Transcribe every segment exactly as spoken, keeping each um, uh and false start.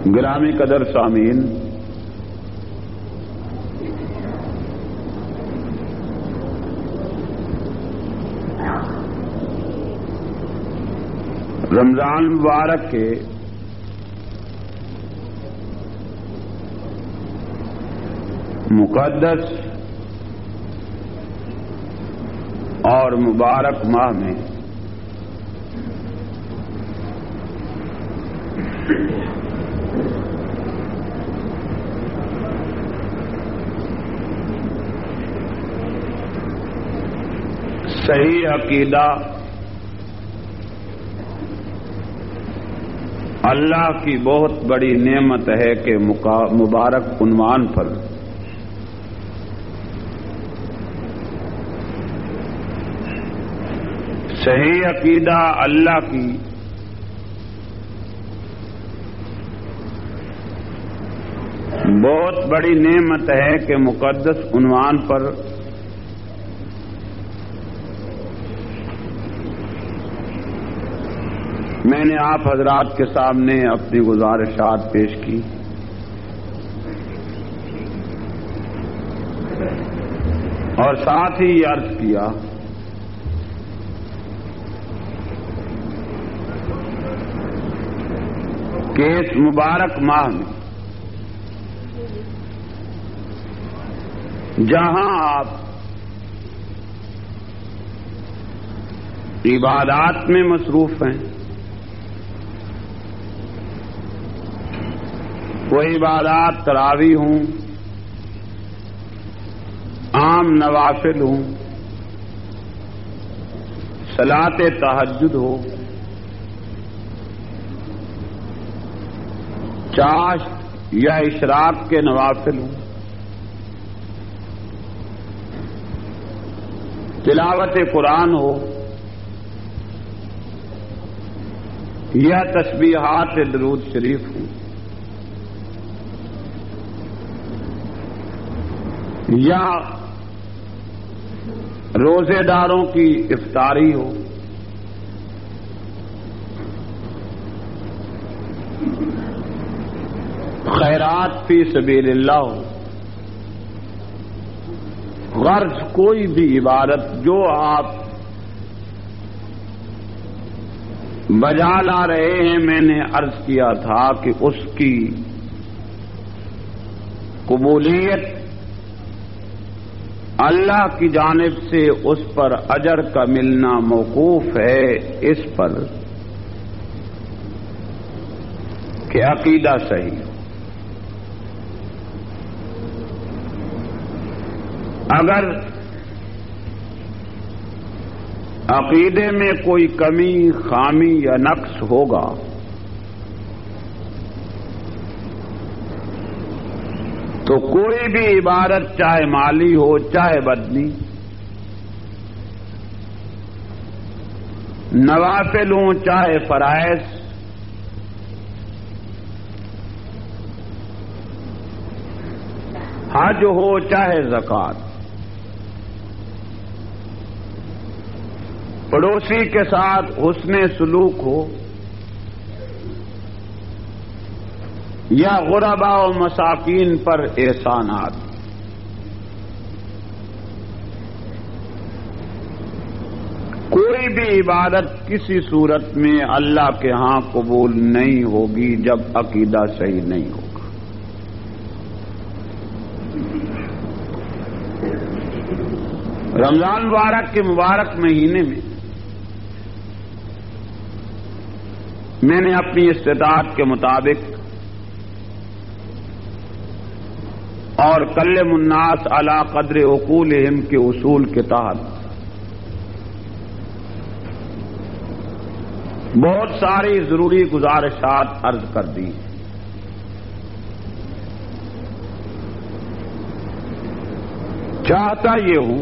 گرامی قدر سامعین، رمضان مبارک کے مقدس اور مبارک ماہ میں صحیح عقیدہ اللہ کی بہت بڑی نعمت ہے کہ مبارک عنوان پر صحیح عقیدہ اللہ کی بہت بڑی نعمت ہے کہ مقدس عنوان پر میں نے آپ حضرات کے سامنے اپنی گزارشات پیش کی اور ساتھ ہی یہ عرض کیا کہ اس مبارک ماہ میں جہاں آپ عبادات میں مصروف ہیں، وہ عبادات تراویح ہوں، عام نوافل ہوں، صلاۃ تہجد ہو، چاشت یا اشراق کے نوافل ہوں، تلاوت قرآن ہو یا تسبیحات درود شریف ہوں، یا روزے داروں کی افطاری ہو، خیرات فی سبیل اللہ ہو، غرض کوئی بھی عبادت جو آپ بجا لا رہے ہیں، میں نے عرض کیا تھا کہ اس کی قبولیت اللہ کی جانب سے اس پر اجر کا ملنا موقوف ہے اس پر کہ عقیدہ صحیح ہو۔ اگر عقیدے میں کوئی کمی، خامی یا نقص ہوگا تو کوئی بھی عبادت چاہے مالی ہو چاہے بدنی، نوافل ہوں چاہے فرائض، حج ہو چاہے زکوٰۃ، پڑوسی کے ساتھ حسن سلوک ہو یا غرباء و مساکین پر احسانات، کوئی بھی عبادت کسی صورت میں اللہ کے ہاں قبول نہیں ہوگی جب عقیدہ صحیح نہیں ہوگا۔ رمضان مبارک کے مبارک مہینے میں میں نے اپنی استطاعت کے مطابق اور کلم الناس علی قدر عقولہم کے اصول کے تحت بہت ساری ضروری گزارشات عرض کر دی۔ چاہتا یہ ہوں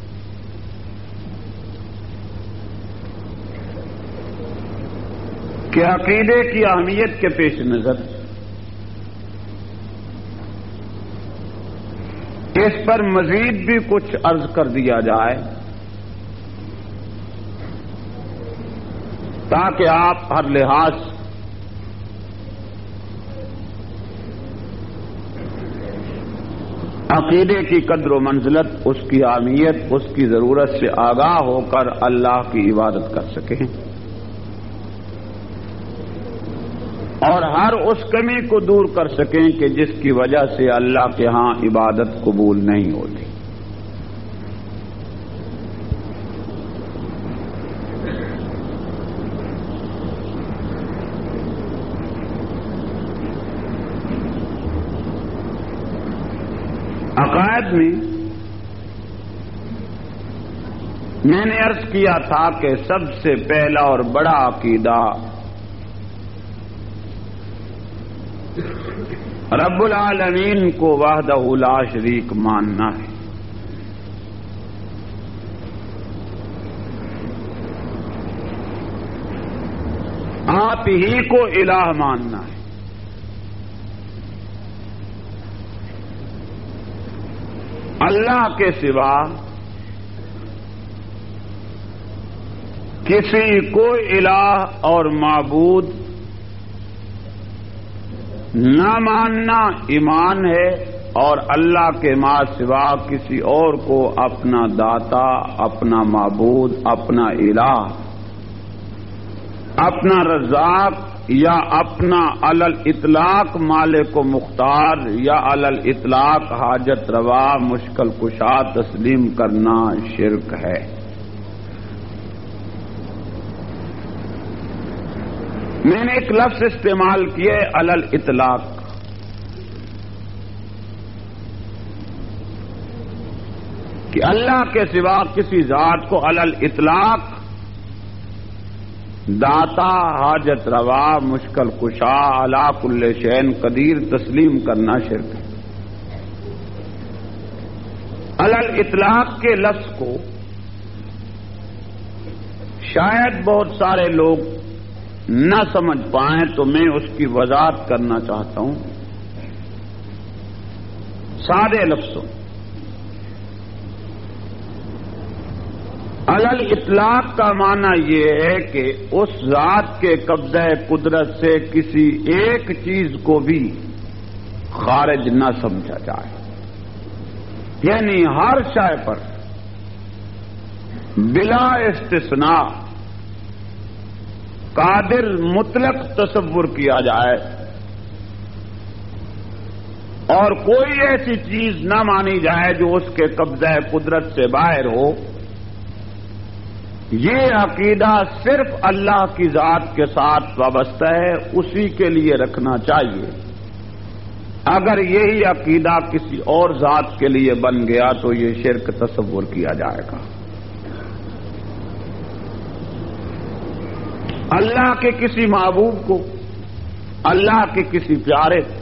کہ عقیدے کی اہمیت کے پیش نظر اس پر مزید بھی کچھ عرض کر دیا جائے تاکہ آپ ہر لحاظ عقیدے کی قدر و منزلت، اس کی اہمیت، اس کی ضرورت سے آگاہ ہو کر اللہ کی عبادت کر سکیں، اور ہر اس کمی کو دور کر سکیں کہ جس کی وجہ سے اللہ کے ہاں عبادت قبول نہیں ہوتی۔ عقائد میں میں نے عرض کیا تھا کہ سب سے پہلا اور بڑا عقیدہ رب العالمین کو وحدہ لا شریک ماننا ہے۔ آپ ہی کو الہ ماننا ہے۔ اللہ کے سوا کسی کو الہ اور معبود نہ ماننا ایمان ہے، اور اللہ کے ماں سوا کسی اور کو اپنا داتا، اپنا معبود، اپنا الہ، اپنا رزاق یا اپنا علی الاطلاق مالک و مختار یا علی الاطلاق حاجت روا مشکل کشا تسلیم کرنا شرک ہے۔ میں نے ایک لفظ استعمال کیے علی الاطلاق، کہ اللہ کے سوا کسی ذات کو علی الاطلاق داتا، حاجت روا، مشکل کشا، علی کل شیء قدیر تسلیم کرنا شرک ہے۔ علی الاطلاق کے لفظ کو شاید بہت سارے لوگ نہ سمجھ پائیں، تو میں اس کی وضاحت کرنا چاہتا ہوں سادے لفظوں۔ علی الاطلاق کا معنی یہ ہے کہ اس ذات کے قبضہ قدرت سے کسی ایک چیز کو بھی خارج نہ سمجھا جائے، یعنی ہر شے پر بلا استثناء قادر مطلق تصور کیا جائے، اور کوئی ایسی چیز نہ مانی جائے جو اس کے قبضہ قدرت سے باہر ہو۔ یہ عقیدہ صرف اللہ کی ذات کے ساتھ وابستہ ہے، اسی کے لیے رکھنا چاہیے۔ اگر یہی عقیدہ کسی اور ذات کے لیے بن گیا تو یہ شرک تصور کیا جائے گا۔ اللہ کے کسی محبوب کو، اللہ کے کسی پیارے کو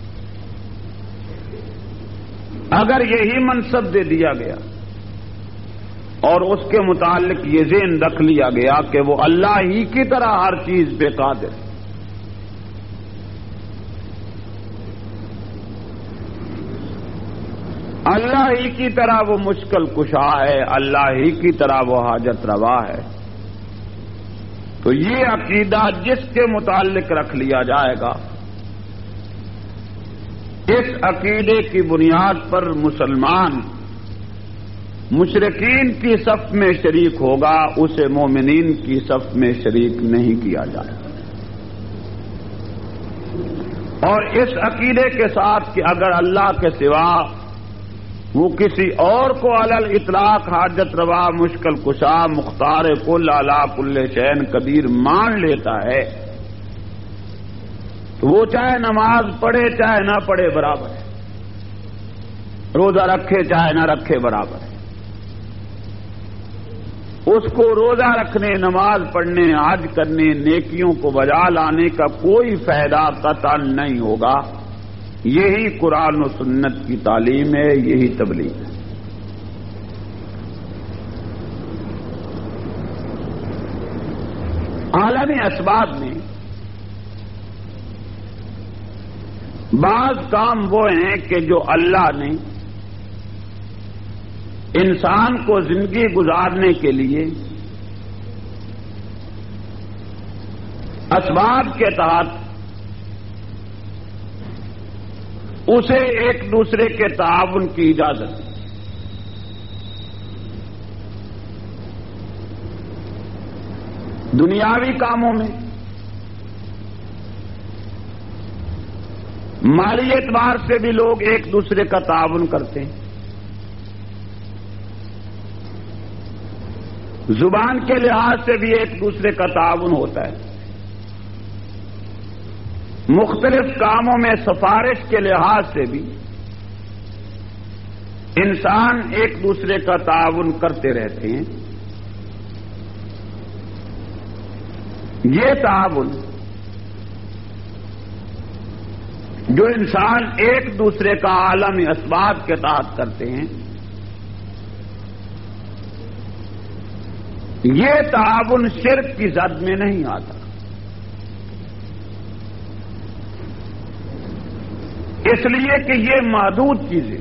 اگر یہی منصب دے دیا گیا اور اس کے متعلق یہ ذہن رکھ لیا گیا کہ وہ اللہ ہی کی طرح ہر چیز پہ قادر ہے، اللہ ہی کی طرح وہ مشکل کشا ہے، اللہ ہی کی طرح وہ حاجت روا ہے، تو یہ عقیدہ جس کے متعلق رکھ لیا جائے گا، اس عقیدے کی بنیاد پر مسلمان مشرکین کی صف میں شریک ہوگا، اسے مومنین کی صف میں شریک نہیں کیا جائے گا۔ اور اس عقیدے کے ساتھ کہ اگر اللہ کے سوا وہ کسی اور کو علی الاطلاق حاجت روا، مشکل کشا، مختار کل، علی کل شیء قدیر مان لیتا ہے، تو وہ چاہے نماز پڑھے چاہے نہ پڑھے برابر ہے، روزہ رکھے چاہے نہ رکھے برابر ہے۔ اس کو روزہ رکھنے، نماز پڑھنے، حج کرنے، نیکیوں کو بجا لانے کا کوئی فائدہ قطعا نہیں ہوگا۔ یہی قرآن و سنت کی تعلیم ہے، یہی تبلیغ ہے۔ عالمی اسباب میں بعض کام وہ ہیں کہ جو اللہ نے انسان کو زندگی گزارنے کے لیے اسباب کے تحت اسے ایک دوسرے کے تعاون کی اجازت ہے۔ دنیاوی کاموں میں، مالی اعتبار سے بھی لوگ ایک دوسرے کا تعاون کرتے ہیں، زبان کے لحاظ سے بھی ایک دوسرے کا تعاون ہوتا ہے، مختلف کاموں میں سفارش کے لحاظ سے بھی انسان ایک دوسرے کا تعاون کرتے رہتے ہیں۔ یہ تعاون جو انسان ایک دوسرے کا عالم اسباب کے تحت کرتے ہیں، یہ تعاون شرک کی زد میں نہیں آتا، اس لیے کہ یہ محدود چیزیں،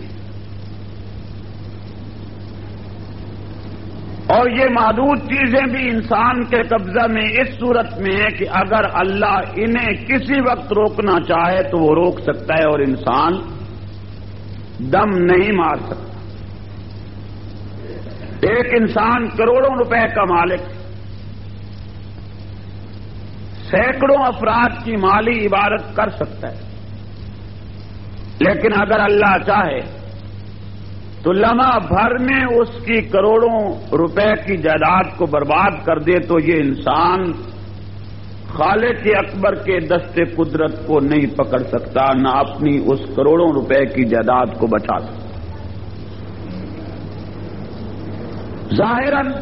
اور یہ محدود چیزیں بھی انسان کے قبضہ میں اس صورت میں ہے کہ اگر اللہ انہیں کسی وقت روکنا چاہے تو وہ روک سکتا ہے، اور انسان دم نہیں مار سکتا۔ ایک انسان کروڑوں روپے کا مالک، سینکڑوں افراد کی مالی عبادت کر سکتا ہے، لیکن اگر اللہ چاہے تو لمحہ بھر میں اس کی کروڑوں روپے کی جائیداد کو برباد کر دے تو یہ انسان خالق اکبر کے دست قدرت کو نہیں پکڑ سکتا، نہ اپنی اس کروڑوں روپے کی جائیداد کو بچا سکتا۔ ظاہراً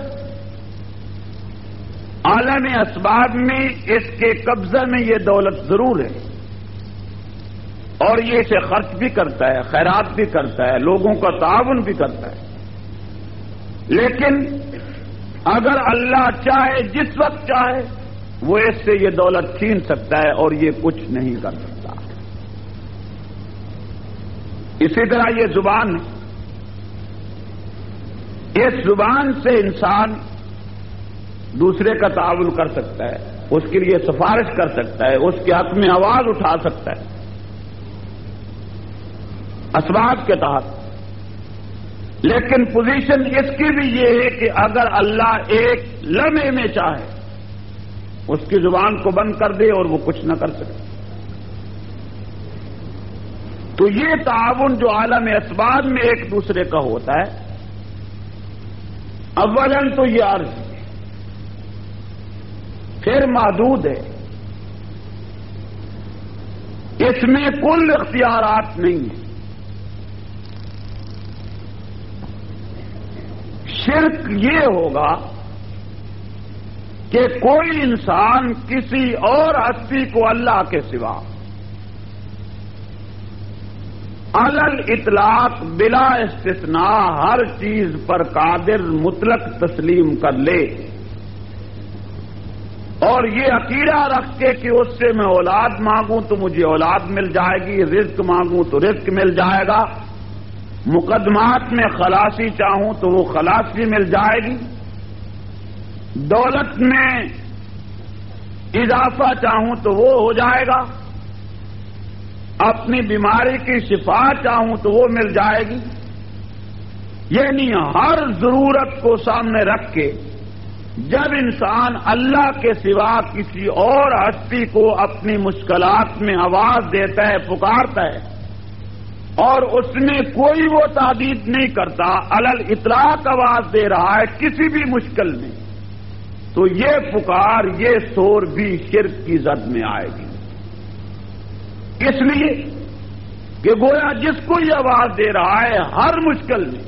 عالم اسباب میں اس کے قبضہ میں یہ دولت ضرور ہے، اور یہ اسے خرچ بھی کرتا ہے، خیرات بھی کرتا ہے، لوگوں کا تعاون بھی کرتا ہے، لیکن اگر اللہ چاہے جس وقت چاہے وہ اس سے یہ دولت چھین سکتا ہے اور یہ کچھ نہیں کر سکتا۔ اسی طرح یہ زبان ہے، اس زبان سے انسان دوسرے کا تعاون کر سکتا ہے، اس کے لیے سفارش کر سکتا ہے، اس کے حق میں آواز اٹھا سکتا ہے اسباب کے تحت، لیکن پوزیشن اس کی بھی یہ ہے کہ اگر اللہ ایک لمحے میں چاہے اس کی زبان کو بند کر دے اور وہ کچھ نہ کر سکے۔ تو یہ تعاون جو عالم اسباب میں ایک دوسرے کا ہوتا ہے، اولاً تو یہ عرض ہے، پھر محدود ہے، اس میں کل اختیارات نہیں ہیں۔ شرک یہ ہوگا کہ کوئی انسان کسی اور ہستی کو اللہ کے سوا علل اطلاق بلا استثناء ہر چیز پر قادر مطلق تسلیم کر لے، اور یہ عقیدہ رکھ کے کہ اس سے میں اولاد مانگوں تو مجھے اولاد مل جائے گی، رزق مانگوں تو رزق مل جائے گا، مقدمات میں خلاصی چاہوں تو وہ خلاصی مل جائے گی، دولت میں اضافہ چاہوں تو وہ ہو جائے گا، اپنی بیماری کی شفا چاہوں تو وہ مل جائے گی، یعنی ہر ضرورت کو سامنے رکھ کے جب انسان اللہ کے سوا کسی اور ہستی کو اپنی مشکلات میں آواز دیتا ہے، پکارتا ہے، اور اس میں کوئی وہ تادید نہیں کرتا، علل اطلاق آواز دے رہا ہے کسی بھی مشکل میں، تو یہ پکار، یہ شور بھی شرک کی زد میں آئے گی، اس لیے کہ گویا جس کو یہ آواز دے رہا ہے ہر مشکل میں،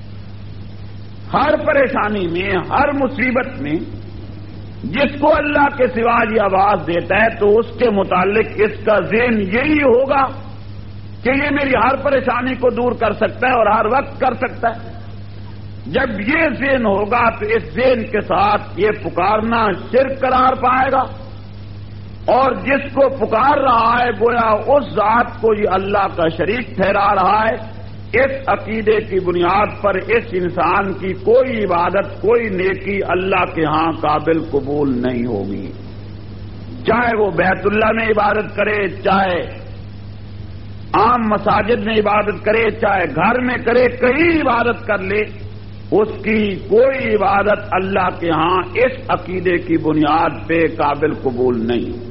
ہر پریشانی میں، ہر مصیبت میں، جس کو اللہ کے سوا یہ آواز دیتا ہے تو اس کے متعلق اس کا ذہن یہی ہوگا کہ یہ میری ہر پریشانی کو دور کر سکتا ہے اور ہر وقت کر سکتا ہے۔ جب یہ ذہن ہوگا تو اس ذہن کے ساتھ یہ پکارنا شرک قرار پائے گا، اور جس کو پکار رہا ہے گویا اس ذات کو یہ اللہ کا شریک ٹھہرا رہا ہے۔ اس عقیدے کی بنیاد پر اس انسان کی کوئی عبادت، کوئی نیکی اللہ کے ہاں قابل قبول نہیں ہوگی، چاہے وہ بیت اللہ میں عبادت کرے، چاہے عام مساجد میں عبادت کرے چاہے گھر میں کرے کہیں عبادت کر لے، اس کی کوئی عبادت اللہ کے ہاں اس عقیدے کی بنیاد پہ قابل قبول نہیں۔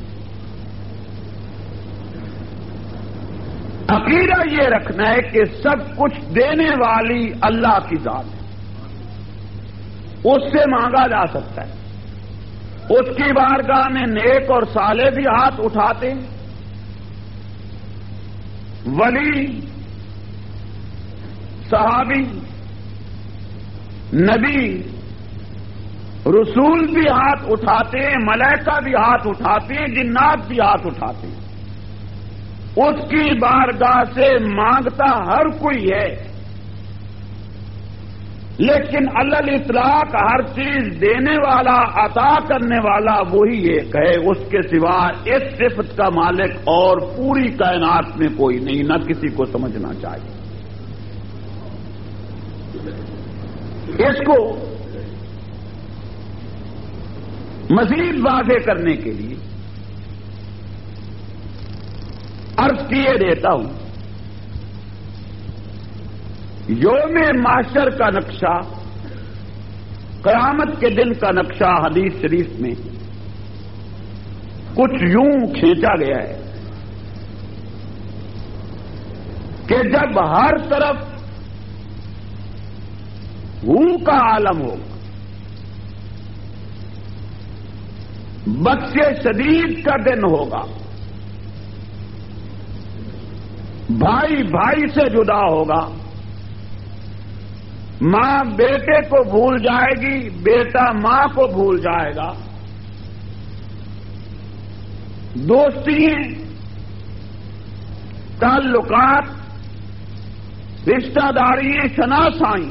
عقیدہ یہ رکھنا ہے کہ سب کچھ دینے والی اللہ کی ذات ہے، اس سے مانگا جا سکتا ہے، اس کی بارگاہ میں نیک اور صالح بھی ہاتھ اٹھاتے ہیں، ولی، صحابی، نبی، رسول بھی ہاتھ اٹھاتے ہیں، ملائکہ بھی ہاتھ اٹھاتے ہیں، جنات بھی ہاتھ اٹھاتے ہیں۔ اس کی بارگاہ سے مانگتا ہر کوئی ہے، لیکن علی الاطلاق ہر چیز دینے والا، عطا کرنے والا وہی ایک ہے، اس کے سوا اس صفت کا مالک اور پوری کائنات میں کوئی نہیں، نہ کسی کو سمجھنا چاہیے۔ اس کو مزید واضح کرنے کے لیے عرض کیے دیتا ہوں، یوم محشر کا نقشہ، قیامت کے دن کا نقشہ حدیث شریف میں کچھ یوں کھینچا گیا ہے کہ جب ہر طرف ہو کا عالم ہوگا، بطش شدید کا دن ہوگا، بھائی بھائی سے جدا ہوگا، ماں بیٹے کو بھول جائے گی، بیٹا ماں کو بھول جائے گا، دوستیاں، تعلقات، رشتہ داریاں، شناسائیں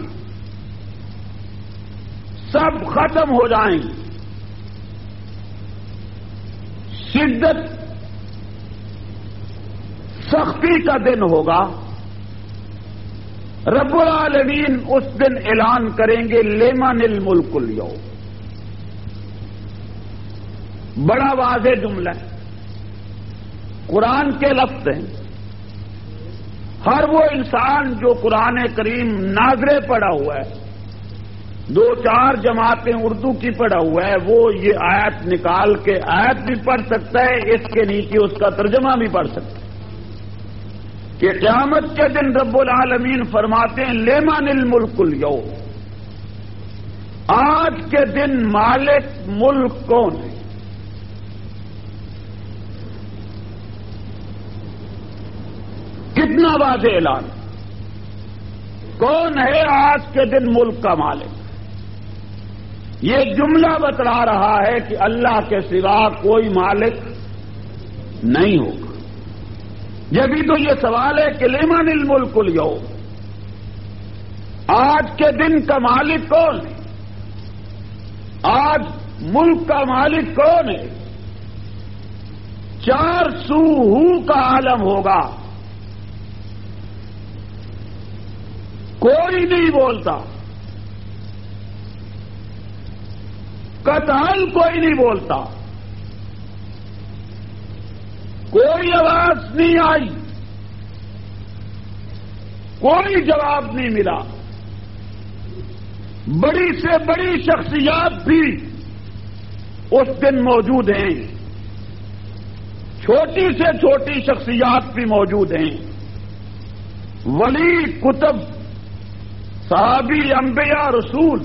سب ختم ہو جائیں گی۔ شدت سختی کا دن ہوگا، رب العالمین اس دن اعلان کریں گے لمن الملک اليوم۔ بڑا واضح جملہ ہے، قرآن کے لفظ ہیں۔ ہر وہ انسان جو قرآن کریم ناظرے پڑھا ہوا ہے، دو چار جماعتیں اردو کی پڑھا ہوا ہے، وہ یہ آیت نکال کے آیت بھی پڑھ سکتا ہے، اس کے نیچے اس کا ترجمہ بھی پڑھ سکتا ہے کہ قیامت کے دن رب العالمین فرماتے ہیں لمن الملک اليوم، آج کے دن مالک ملک کون ہے؟ کتنا واضح اعلان، کون ہے آج کے دن ملک کا مالک؟ یہ جملہ بتلا رہا ہے کہ اللہ کے سوا کوئی مالک نہیں ہوگا۔ جبھی تو یہ سوال ہے کہ لمن الملک اليوم، آج کے دن کا مالک کون ہے؟ آج ملک کا مالک کون ہے؟ چار سو ہو کا عالم ہوگا، کوئی نہیں بولتا، قطعاً کوئی نہیں بولتا، کوئی آواز نہیں آئی، کوئی جواب نہیں ملا۔ بڑی سے بڑی شخصیات بھی اس دن موجود ہیں، چھوٹی سے چھوٹی شخصیات بھی موجود ہیں، ولی، کتب، صحابی، انبیاء، رسول،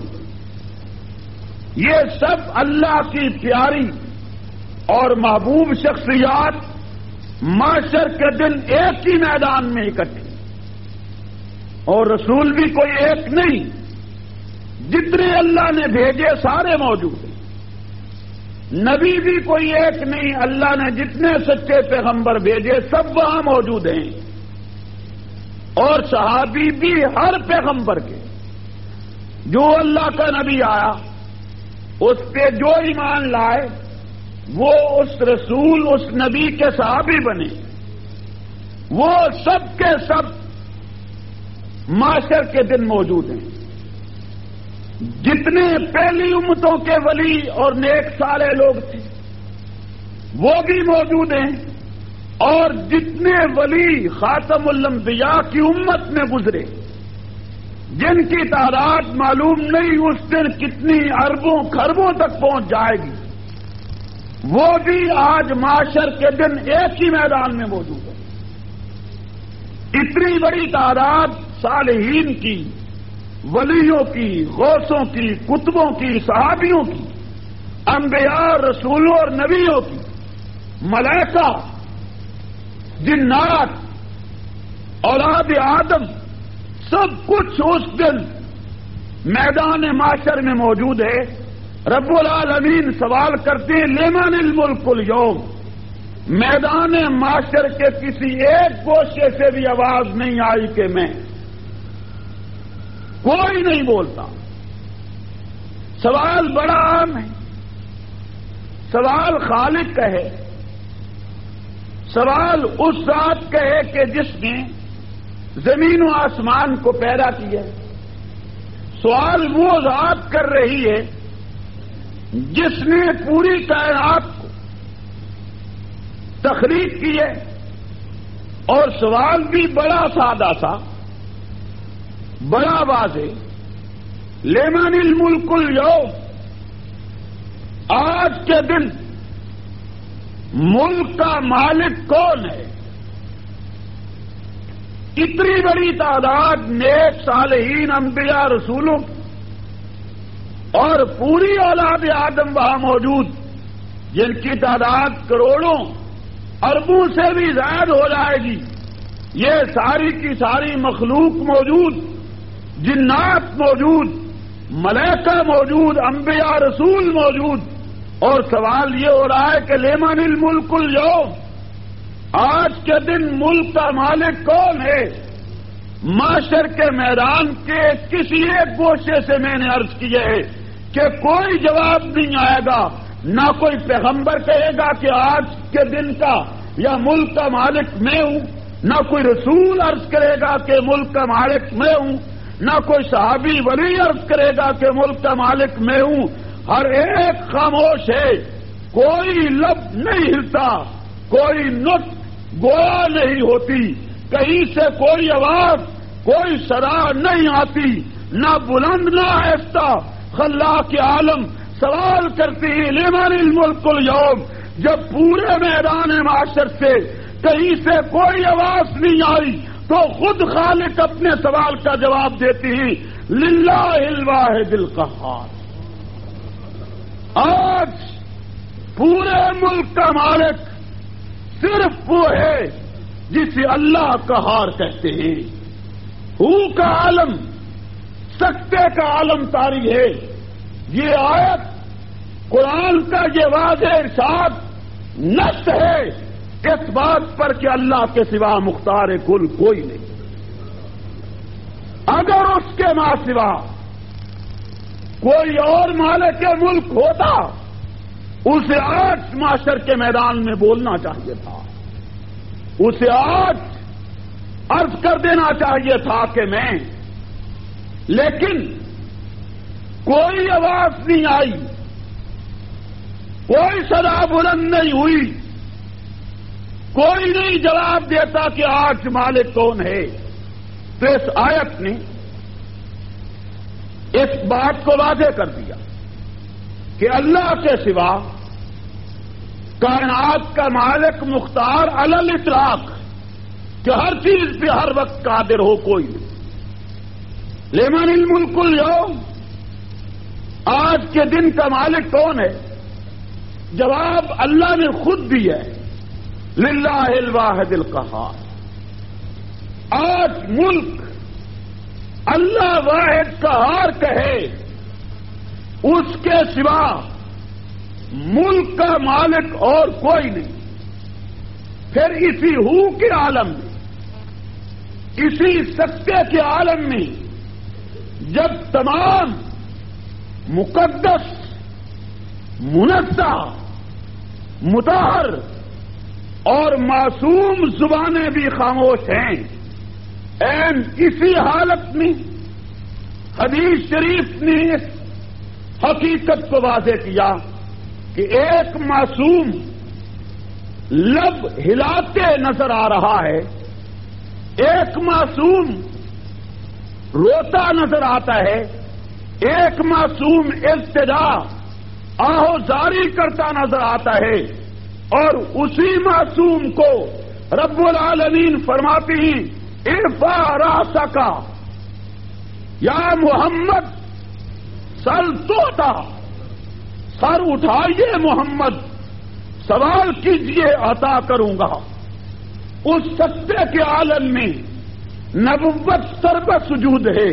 یہ سب اللہ کی پیاری اور محبوب شخصیات معاشر کے دن ایک ہی میدان میں اکٹھے، اور رسول بھی کوئی ایک نہیں، جتنے اللہ نے بھیجے سارے موجود ہیں، نبی بھی کوئی ایک نہیں، اللہ نے جتنے سچے پیغمبر بھیجے سب وہاں موجود ہیں، اور صحابی بھی ہر پیغمبر کے، جو اللہ کا نبی آیا اس پہ جو ایمان لائے وہ اس رسول، اس نبی کے صحابی بنے، وہ سب کے سب معاشر کے دن موجود ہیں۔ جتنے پہلی امتوں کے ولی اور نیک صالح لوگ تھے وہ بھی موجود ہیں، اور جتنے ولی خاتم الانبیاء کی امت میں گزرے جن کی تعداد معلوم نہیں اس دن کتنی اربوں خربوں تک پہنچ جائے گی، وہ بھی آج معاشر کے دن ایک ہی میدان میں موجود ہے۔ اتنی بڑی تعداد صالحین کی، ولیوں کی، غوثوں کی، کتبوں کی، صحابیوں کی، انبیاء، رسولوں اور نبیوں کی، ملائکہ، جنات، اولاد آدم، سب کچھ اس دن میدان معاشر میں موجود ہے۔ رب العالمین سوال کرتے ہیں لمن الملک اليوم، میدان معاشر کے کسی ایک گوشے سے بھی آواز نہیں آئی کہ میں، کوئی نہیں بولتا۔ سوال بڑا عام ہے، سوال خالق کا ہے، سوال اس ذات کا ہے کہ جس نے زمین و آسمان کو پیدا کیا۔ سوال وہ ذات کر رہی ہے جس نے پوری کائنات کو تخلیق کی ہے، اور سوال بھی بڑا سادہ سا، بڑا واضح، لمن الملک اليوم، آج کے دن ملک کا مالک کون ہے؟ اتنی بڑی تعداد نیک صالحین، انبیاء، رسولوں اور پوری اولاد آدم وہاں موجود، جن کی تعداد کروڑوں اربوں سے بھی زائد ہو جائے گی۔ یہ ساری کی ساری مخلوق موجود، جنات موجود، ملائکہ موجود، انبیاء، رسول موجود، اور سوال یہ ہو رہا ہے کہ لمن الملک اليوم، آج کے دن ملک کا مالک کون ہے؟ معاشر کے میدان کے کسی ایک گوشے سے میں نے عرض کیا ہے کہ کوئی جواب نہیں آئے گا، نہ کوئی پیغمبر کہے گا کہ آج کے دن کا یا ملک کا مالک میں ہوں، نہ کوئی رسول عرض کرے گا کہ ملک کا مالک میں ہوں، نہ کوئی صحابی ولی عرض کرے گا کہ ملک کا مالک میں ہوں۔ ہر ایک خاموش ہے، کوئی لب نہیں ہلتا، کوئی نطق گویا نہیں ہوتی، کہیں سے کوئی آواز، کوئی صدا نہیں آتی، نہ بلند نہ آہستہ۔ خلاق عالم سوال کرتی ہے لمن الملک اليوم، جب پورے میدان معاشر سے کہیں سے کوئی آواز نہیں آئی تو خود خالق اپنے سوال کا جواب دیتی ہیں للہ الواحد القہار۔ آج پورے ملک کا مالک صرف وہ ہے جسے اللہ قہار کہتے ہیں۔ ہو کا عالم، سکتے کا عالم طاری ہے۔ یہ آیت قرآن کا یہ واضح ارشاد نص ہے اس بات پر کہ اللہ کے سوا مختار کل کوئی نہیں۔ اگر اس کے ماں سوا کوئی اور مالک ملک ہوتا اسے آج معاشر کے میدان میں بولنا چاہیے تھا، اسے آج عرض کر دینا چاہیے تھا کہ میں، لیکن کوئی آواز نہیں آئی، کوئی صدا بلند نہیں ہوئی، کوئی نہیں جواب دیتا کہ آج مالک کون ہے۔ تو اس آیت نے اس بات کو واضح کر دیا کہ اللہ کے سوا کائنات کا مالک مختار علی الاطلاق، کہ ہر چیز پہ ہر وقت قادر ہو کوئی نہیں۔ لمن الملک اليوم، آج کے دن کا مالک کون ہے؟ جواب اللہ نے خود دیا ہے، للہ الواحد القہار۔ آج ملک اللہ واحد قہار کہے، اس کے سوا ملک کا مالک اور کوئی نہیں۔ پھر اسی ہو کے عالم میں، اسی سکتے کے عالم میں، جب تمام مقدس، منزہ، مطہر اور معصوم زبانیں بھی خاموش ہیں، این اسی حالت میں حدیث شریف نے اس حقیقت کو واضح کیا کہ ایک معصوم لب ہلاتے نظر آ رہا ہے، ایک معصوم روتا نظر آتا ہے، ایک معصوم التجا آہوزاری کرتا نظر آتا ہے، اور اسی معصوم کو رب العالمین فرماتی ہیں ارفع راسک یا محمد سل توتا، سر اٹھائیے محمد، سوال کیجئے عطا کروں گا۔ اس سطح کے عالم میں نبوت سرب سجود ہے،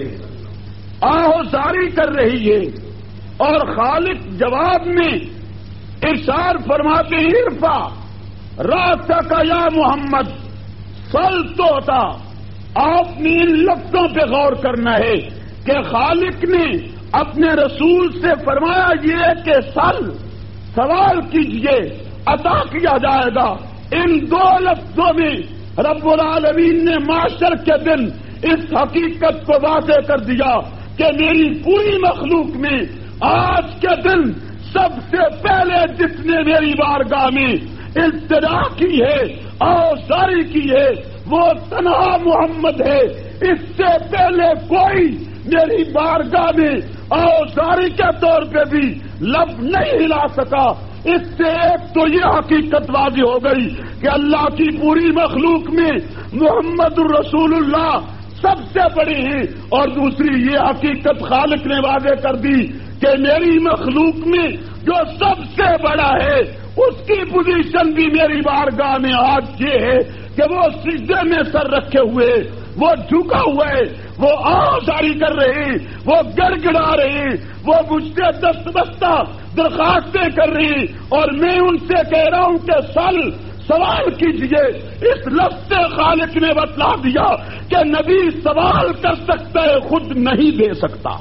آہوزاری کر رہی ہے، اور خالق جواب میں ارشاد فرماتے ہیں ارفع راسک یا محمد سل توتا۔ آپ نے ان لفظوں پہ غور کرنا ہے کہ خالق نے اپنے رسول سے فرمایا یہ کہ سل، سوال کیجئے عطا کیا جائے گا۔ ان دو لفظوں میں رب العالمین نے معاشر کے دن اس حقیقت کو واضح کر دیا کہ میری پوری مخلوق میں آج کے دن سب سے پہلے جس نے میری بارگاہ میں التجا کی ہے، آہوزاری کی ہے، وہ تنہا محمد ہے۔ اس سے پہلے کوئی میری بارگاہ میں آہوزاری کے طور پہ بھی لب نہیں ہلا سکا۔ اس سے ایک تو یہ حقیقت واضح ہو گئی کہ اللہ کی پوری مخلوق میں محمد الرسول اللہ سب سے بڑی ہے، اور دوسری یہ حقیقت خالق نے واضح کر دی کہ میری مخلوق میں جو سب سے بڑا ہے اس کی پوزیشن بھی میری بارگاہ میں آج یہ ہے کہ وہ سجدے میں سر رکھے ہوئے، وہ جھکا ہوا ہے، وہ آہوزاری کر رہے ہیں، وہ گڑ گڑا رہے ہیں، وہ مجھ سے دست بستہ درخواستیں کر رہی ہیں، اور میں ان سے کہہ رہا ہوں کہ سل، سوال کیجئے۔ اس لفظ سے خالق نے بتلا دیا کہ نبی سوال کر سکتا ہے، خود نہیں دے سکتا۔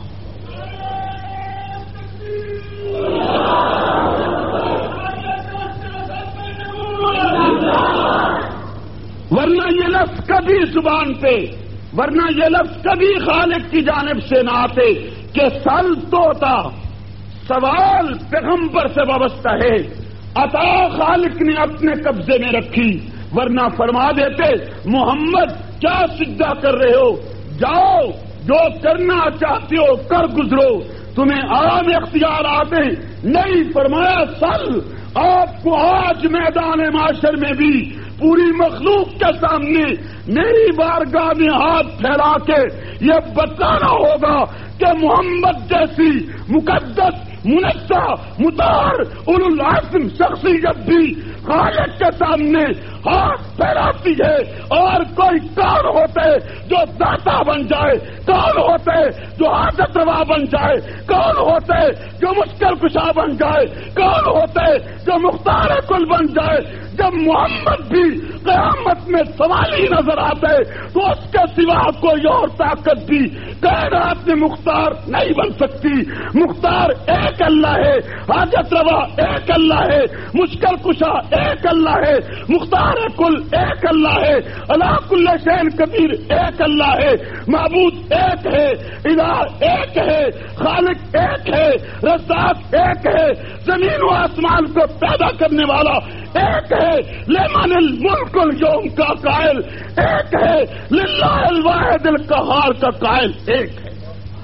ورنہ یہ لفظ کبھی زبان پہ، ورنہ یہ لفظ کبھی خالق کی جانب سے نہ آتے کہ سل توتا، سوال پیغمبر سے وابستہ ہے، عطا خالق نے اپنے قبضے میں رکھی، ورنہ فرما دیتے محمد کیا سجدہ کر رہے ہو، جاؤ جو کرنا چاہتے ہو کر گزرو، تمہیں عام اختیارات ہیں۔ نہیں، فرمایا سل، آپ کو آج میدان معاشر میں بھی پوری مخلوق کے سامنے میری بارگاہ میں ہاتھ پھیلا کے یہ بتانا ہوگا کہ محمد جیسی مقدس، منزہ، مطہر، اولو العزم شخصیت بھی خالق کے سامنے ہاتھ پھیلاتی ہے، اور کوئی کون ہوتا ہے جو داتا بن جائے، کون ہوتا ہے جو حاجت روا بن جائے، کون ہوتا ہے جو مشکل کشا بن جائے، کون ہوتا ہے جو مختار کل بن جائے۔ جب محمد بھی قیامت میں سوالی نظر آتا ہے تو اس کے سوا کوئی اور طاقت بھی کائنات میں مختار نہیں بن سکتی۔ مختار ایک اللہ ہے، حاجت روا ایک اللہ ہے، مشکل کشا ایک اللہ ہے، مختار کل ایک اللہ ہے، اللہ کل شین قدیر ایک اللہ ہے، معبود ایک ہے، الہ ایک ہے، خالق ایک ہے، رزاق ایک ہے، زمین و آسمان کو پیدا کرنے والا ایک ہے، لمن الملک اليوم کا قائل ایک ہے، للہ الواحد القہار کا قائل ایک ہے۔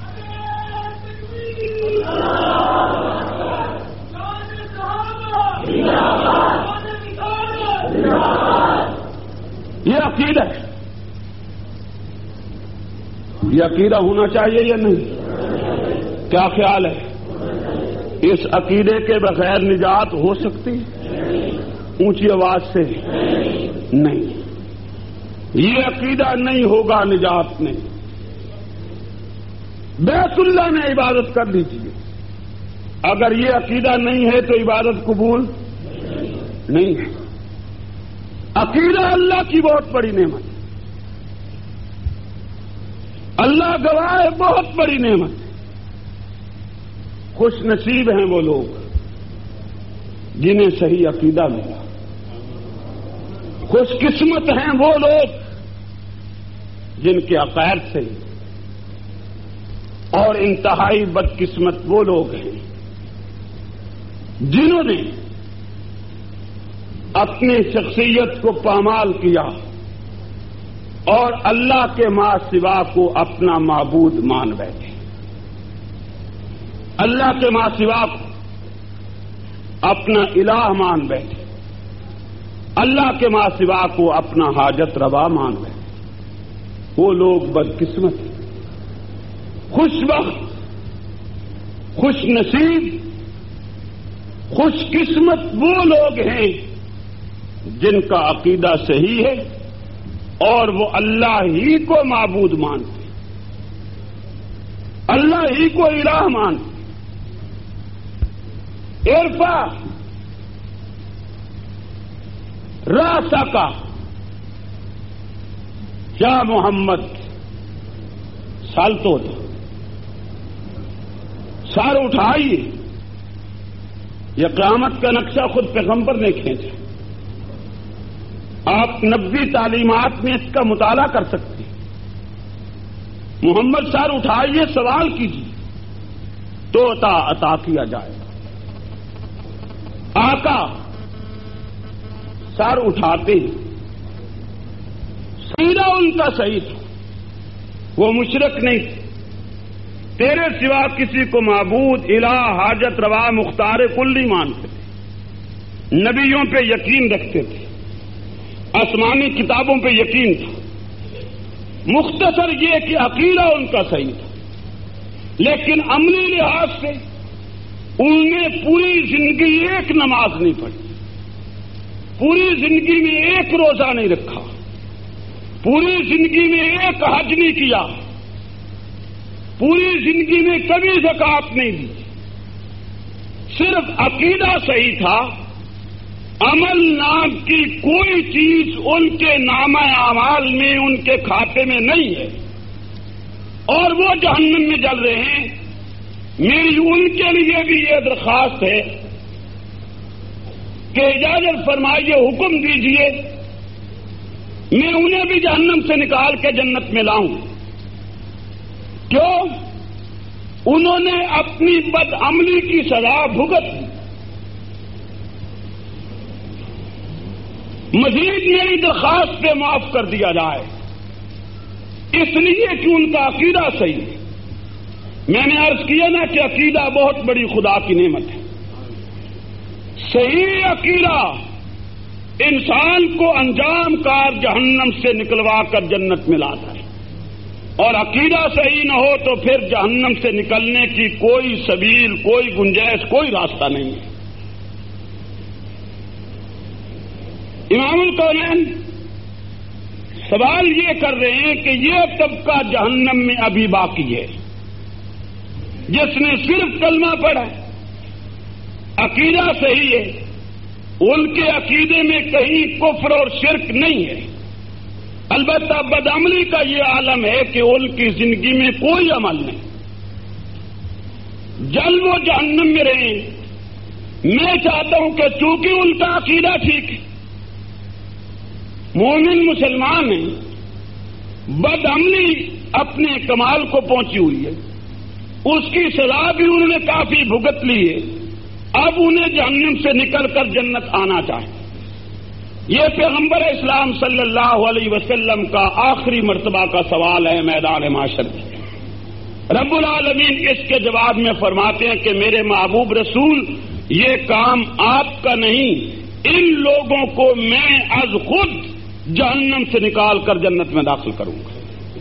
یہ عقیدہ ہے، یہ عقیدہ ہونا چاہیے یا نہیں؟ کیا خیال ہے؟ اس عقیدے کے بغیر نجات ہو سکتی ہے؟ اونچی آواز سے نہیں، یہ عقیدہ نہیں ہوگا نجات نہیں۔ بیت اللہ میں عبادت کر لیجیے، اگر یہ عقیدہ نہیں ہے تو عبادت قبول نہیں ہے۔ عقیدہ اللہ کی بہت بڑی نعمت ہے، اللہ گواہ ہے، بہت بڑی نعمت ہے۔ خوش نصیب ہیں وہ لوگ جنہیں صحیح عقیدہ ملا، خوش قسمت ہیں وہ لوگ جن کے عقائد صحیح، اور انتہائی بدقسمت وہ لوگ ہیں جنہوں نے اپنی شخصیت کو پامال کیا اور اللہ کے ماں سوا کو اپنا معبود مان بیٹھے، اللہ کے ماں سوا کو اپنا الہ مان بیٹھے، اللہ کے ماں سوا کو اپنا حاجت روا مان بیٹھے۔ وہ لوگ بدقسمت، خوش بخت، خوش نصیب، خوش قسمت وہ لوگ ہیں جن کا عقیدہ صحیح ہے اور وہ اللہ ہی کو معبود مانتے، اللہ ہی کو الہ مانتے۔ ارفا راسا کا کیا محمد سال تو تھا، سار اٹھائیے، یہ قیامت کا نقشہ خود پیغمبر نے کھینچا۔ آپ نبوی تعلیمات میں اس کا مطالعہ کر سکتے ہیں۔ محمد سار اٹھائیے، سوال کیجیے تو عطا عطا کیا جائے گا۔ آقا سر اٹھاتے ہیں، سیدھا ان کا صحیح تھا، وہ مشرک نہیں تھے، تیرے سوا کسی کو معبود، الہ، حاجت روا، مختار کل نہیں مانتے تھے، نبیوں پہ یقین رکھتے تھے، آسمانی کتابوں پہ یقین تھا۔ مختصر یہ کہ عقیدہ ان کا صحیح تھا، لیکن عملی لحاظ سے انہوں نے پوری زندگی ایک نماز نہیں پڑھی، پوری زندگی میں ایک روزہ نہیں رکھا، پوری زندگی میں ایک حج نہیں کیا، پوری زندگی میں کبھی زکوٰۃ نہیں دی۔ صرف عقیدہ صحیح تھا، عمل نام کی کوئی چیز ان کے نامہ اعمال میں، ان کے کھاتے میں نہیں ہے، اور وہ جہنم میں جل رہے ہیں۔ میری ان کے لیے بھی یہ درخواست ہے کہ اجازت فرمائیے، حکم دیجیے، میں انہیں بھی جہنم سے نکال کے جنت میں لاؤں۔ کیوں؟ انہوں نے اپنی بدعملی کی سزا بھگت دی۔ مزید میری درخواست پہ معاف کر دیا جائے، اس لیے کہ ان کا عقیدہ صحیح ہے۔ میں نے عرض کیا نا کہ عقیدہ بہت بڑی خدا کی نعمت ہے۔ صحیح عقیدہ انسان کو انجام کار جہنم سے نکلوا کر جنت میں لاتا ہے، اور عقیدہ صحیح نہ ہو تو پھر جہنم سے نکلنے کی کوئی سبیل، کوئی گنجائش، کوئی راستہ نہیں ہے۔ امام الکونین سوال یہ کر رہے ہیں کہ یہ طبقہ جہنم میں ابھی باقی ہے جس نے صرف کلمہ پڑھا، عقیدہ صحیح ہے، ان کے عقیدے میں کہیں کفر اور شرک نہیں ہے، البتہ بدعملی کا یہ عالم ہے کہ ان کی زندگی میں کوئی عمل نہیں، جل وہ جہنم میں رہیں۔ میں چاہتا ہوں کہ چونکہ ان کا عقیدہ ٹھیک ہے، مومن مسلمان ہیں، بدعملی اپنے کمال کو پہنچی ہوئی ہے، اس کی سزا بھی انہوں نے کافی بھگت لی ہے، اب انہیں جہنم سے نکل کر جنت آنا چاہیے۔ یہ پیغمبر اسلام صلی اللہ علیہ وسلم کا آخری مرتبہ کا سوال ہے میدان معاشر میں۔ رب العالمین اس کے جواب میں فرماتے ہیں کہ میرے محبوب رسول، یہ کام آپ کا نہیں، ان لوگوں کو میں از خود جہنم سے نکال کر جنت میں داخل کروں گا۔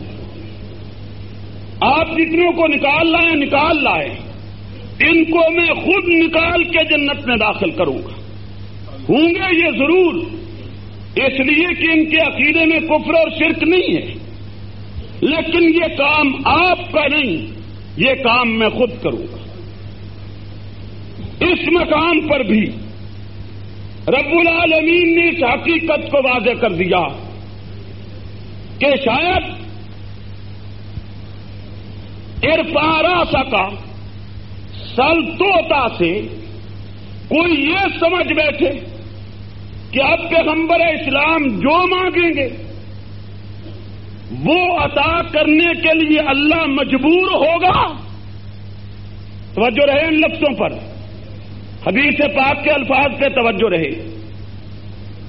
آپ جتنوں کو نکال لائیں نکال لائیں، ان کو میں خود نکال کے جنت میں داخل کروں گا۔ ہوں گے یہ ضرور، اس لیے کہ ان کے عقیدے میں کفر اور شرک نہیں ہے، لیکن یہ کام آپ کا نہیں، یہ کام میں خود کروں گا۔ اس مقام پر بھی رب العالمین نے اس حقیقت کو واضح کر دیا کہ شاید ارفع راسک سلطوتا سے کوئی یہ سمجھ بیٹھے کہ اب پیغمبر اسلام جو مانگیں گے وہ عطا کرنے کے لیے اللہ مجبور ہوگا۔ توجہ رہے ان لفظوں پر، حدیث پاک کے الفاظ پہ توجہ رہے۔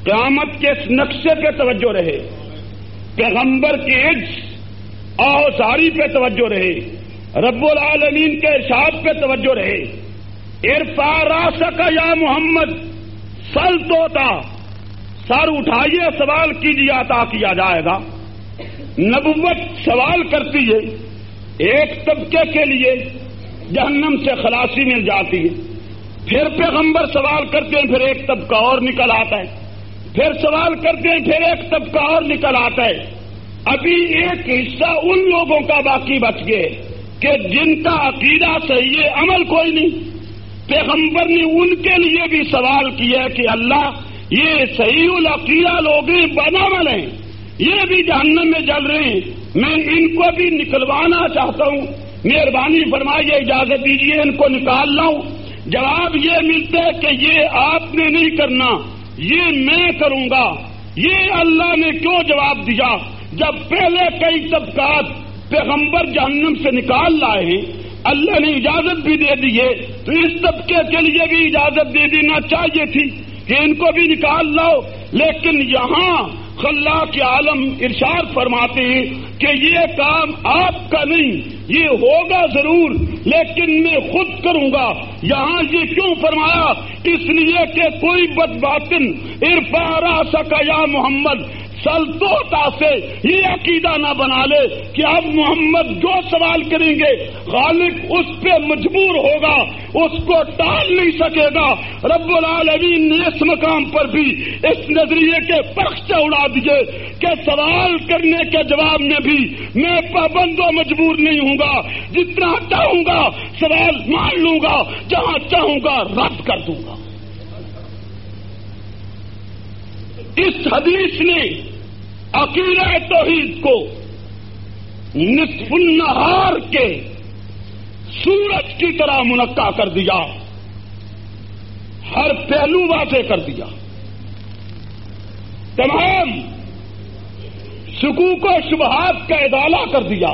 قیامت کے اس نقشے پہ توجہ رہے، پیغمبر کی عز اوزاری پہ توجہ رہے، رب العالمین کے ارشاد پہ توجہ رہے۔ ارفع راسک یا محمد سل توتا، سر اٹھائیے سوال کیجیے عطا کیا جائے گا۔ نبوت سوال کرتی ہے، ایک طبقے کے لیے جہنم سے خلاصی مل جاتی ہے، پھر پیغمبر سوال کرتے ہیں، پھر ایک طبقہ اور نکل آتا ہے، پھر سوال کرتے ہیں، پھر ایک طبقہ اور نکل آتا ہے۔ ابھی ایک حصہ ان لوگوں کا باقی بچ گئے کہ جن کا عقیدہ صحیح ہے، عمل کوئی نہیں۔ پیغمبر نے ان کے لیے بھی سوال کیا کہ اللہ یہ صحیح العقیدہ لوگ بدعمل ہیں، یہ بھی جہنم میں جل رہے ہیں، میں ان کو بھی نکلوانا چاہتا ہوں، مہربانی فرمائیے اجازت دیجیے ان کو نکال لاؤں۔ جواب یہ ملتا ہے کہ یہ آپ نے نہیں کرنا، یہ میں کروں گا۔ یہ اللہ نے کیوں جواب دیا جب پہلے کئی طبقات پیغمبر جہنم سے نکال لائے ہیں، اللہ نے اجازت بھی دے دی ہے، تو اس طبقے کے لیے بھی اجازت دے دینا چاہیے تھی کہ ان کو بھی نکال لاؤ۔ لیکن یہاں خلاق عالم ارشاد فرماتے ہیں کہ یہ کام آپ کا نہیں، یہ ہوگا ضرور لیکن میں خود کروں گا۔ یہاں یہ کیوں فرمایا؟ اس لیے کہ کوئی بدباطن ارفع راسک یا محمد سلطوتا سے یہ عقیدہ نہ بنا لے کہ اب محمد جو سوال کریں گے خالق اس پہ مجبور ہوگا، اس کو ٹال نہیں سکے گا۔ رب العالمین نے اس مقام پر بھی اس نظریے کے پرخچے اڑا دیے کہ سوال کرنے کے جواب میں بھی میں پابند و مجبور نہیں ہوں گا، جتنا چاہوں گا سوال مان لوں گا، جہاں چاہوں گا رد کر دوں گا۔ اس حدیث نے عقیدہ توحید کو نصف النہار کے سورج کی طرح منقع کر دیا، ہر پہلو واضح کر دیا، تمام شکوک و شبہات کا ازالہ کر دیا،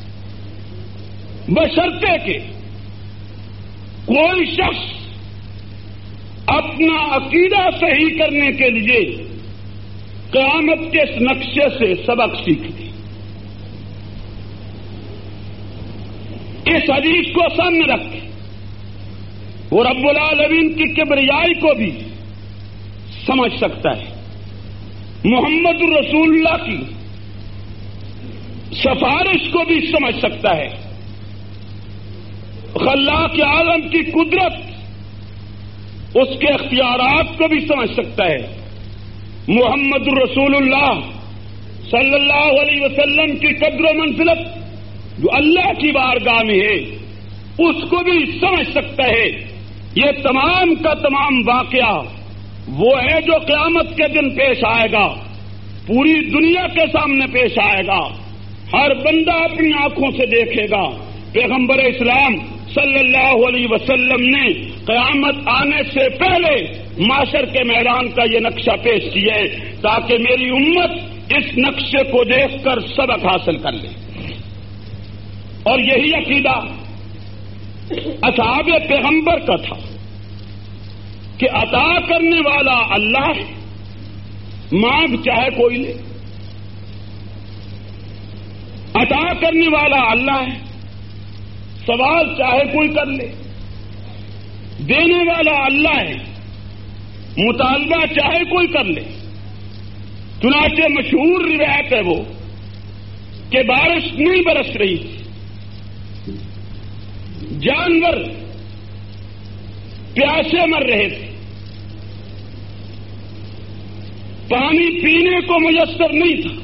بشرطے کہ کوئی شخص اپنا عقیدہ صحیح کرنے کے لیے قیامت کے اس نقشے سے سبق سیکھ لے۔ اس حدیث کو سامنے رکھ وہ رب العالمین کی کبریائی کو بھی سمجھ سکتا ہے، محمد الرسول اللہ کی سفارش کو بھی سمجھ سکتا ہے، خلاق عالم کی قدرت اس کے اختیارات کو بھی سمجھ سکتا ہے، محمد الرسول اللہ صلی اللہ علیہ وسلم کی قدر و منزلت جو اللہ کی بارگاہ میں ہے اس کو بھی سمجھ سکتا ہے۔ یہ تمام کا تمام واقعہ وہ ہے جو قیامت کے دن پیش آئے گا، پوری دنیا کے سامنے پیش آئے گا، ہر بندہ اپنی آنکھوں سے دیکھے گا۔ پیغمبر اسلام صلی اللہ علیہ وسلم نے قیامت آنے سے پہلے معاشر کے میدان کا یہ نقشہ پیش کیا ہے تاکہ میری امت اس نقشے کو دیکھ کر سبق حاصل کر لے۔ اور یہی عقیدہ اصحاب پیغمبر کا تھا کہ عطا کرنے والا اللہ ہے، مانگ چاہے کوئی لے، عطا کرنے والا اللہ ہے، سوال چاہے کوئی کر لے، دینے والا اللہ ہے، مطالبہ چاہے کوئی کر لے۔ چنانچہ مشہور روایت ہے وہ کہ بارش نہیں برس رہی تھی، جانور پیاسے مر رہے تھے، پانی پینے کو میسر نہیں تھا۔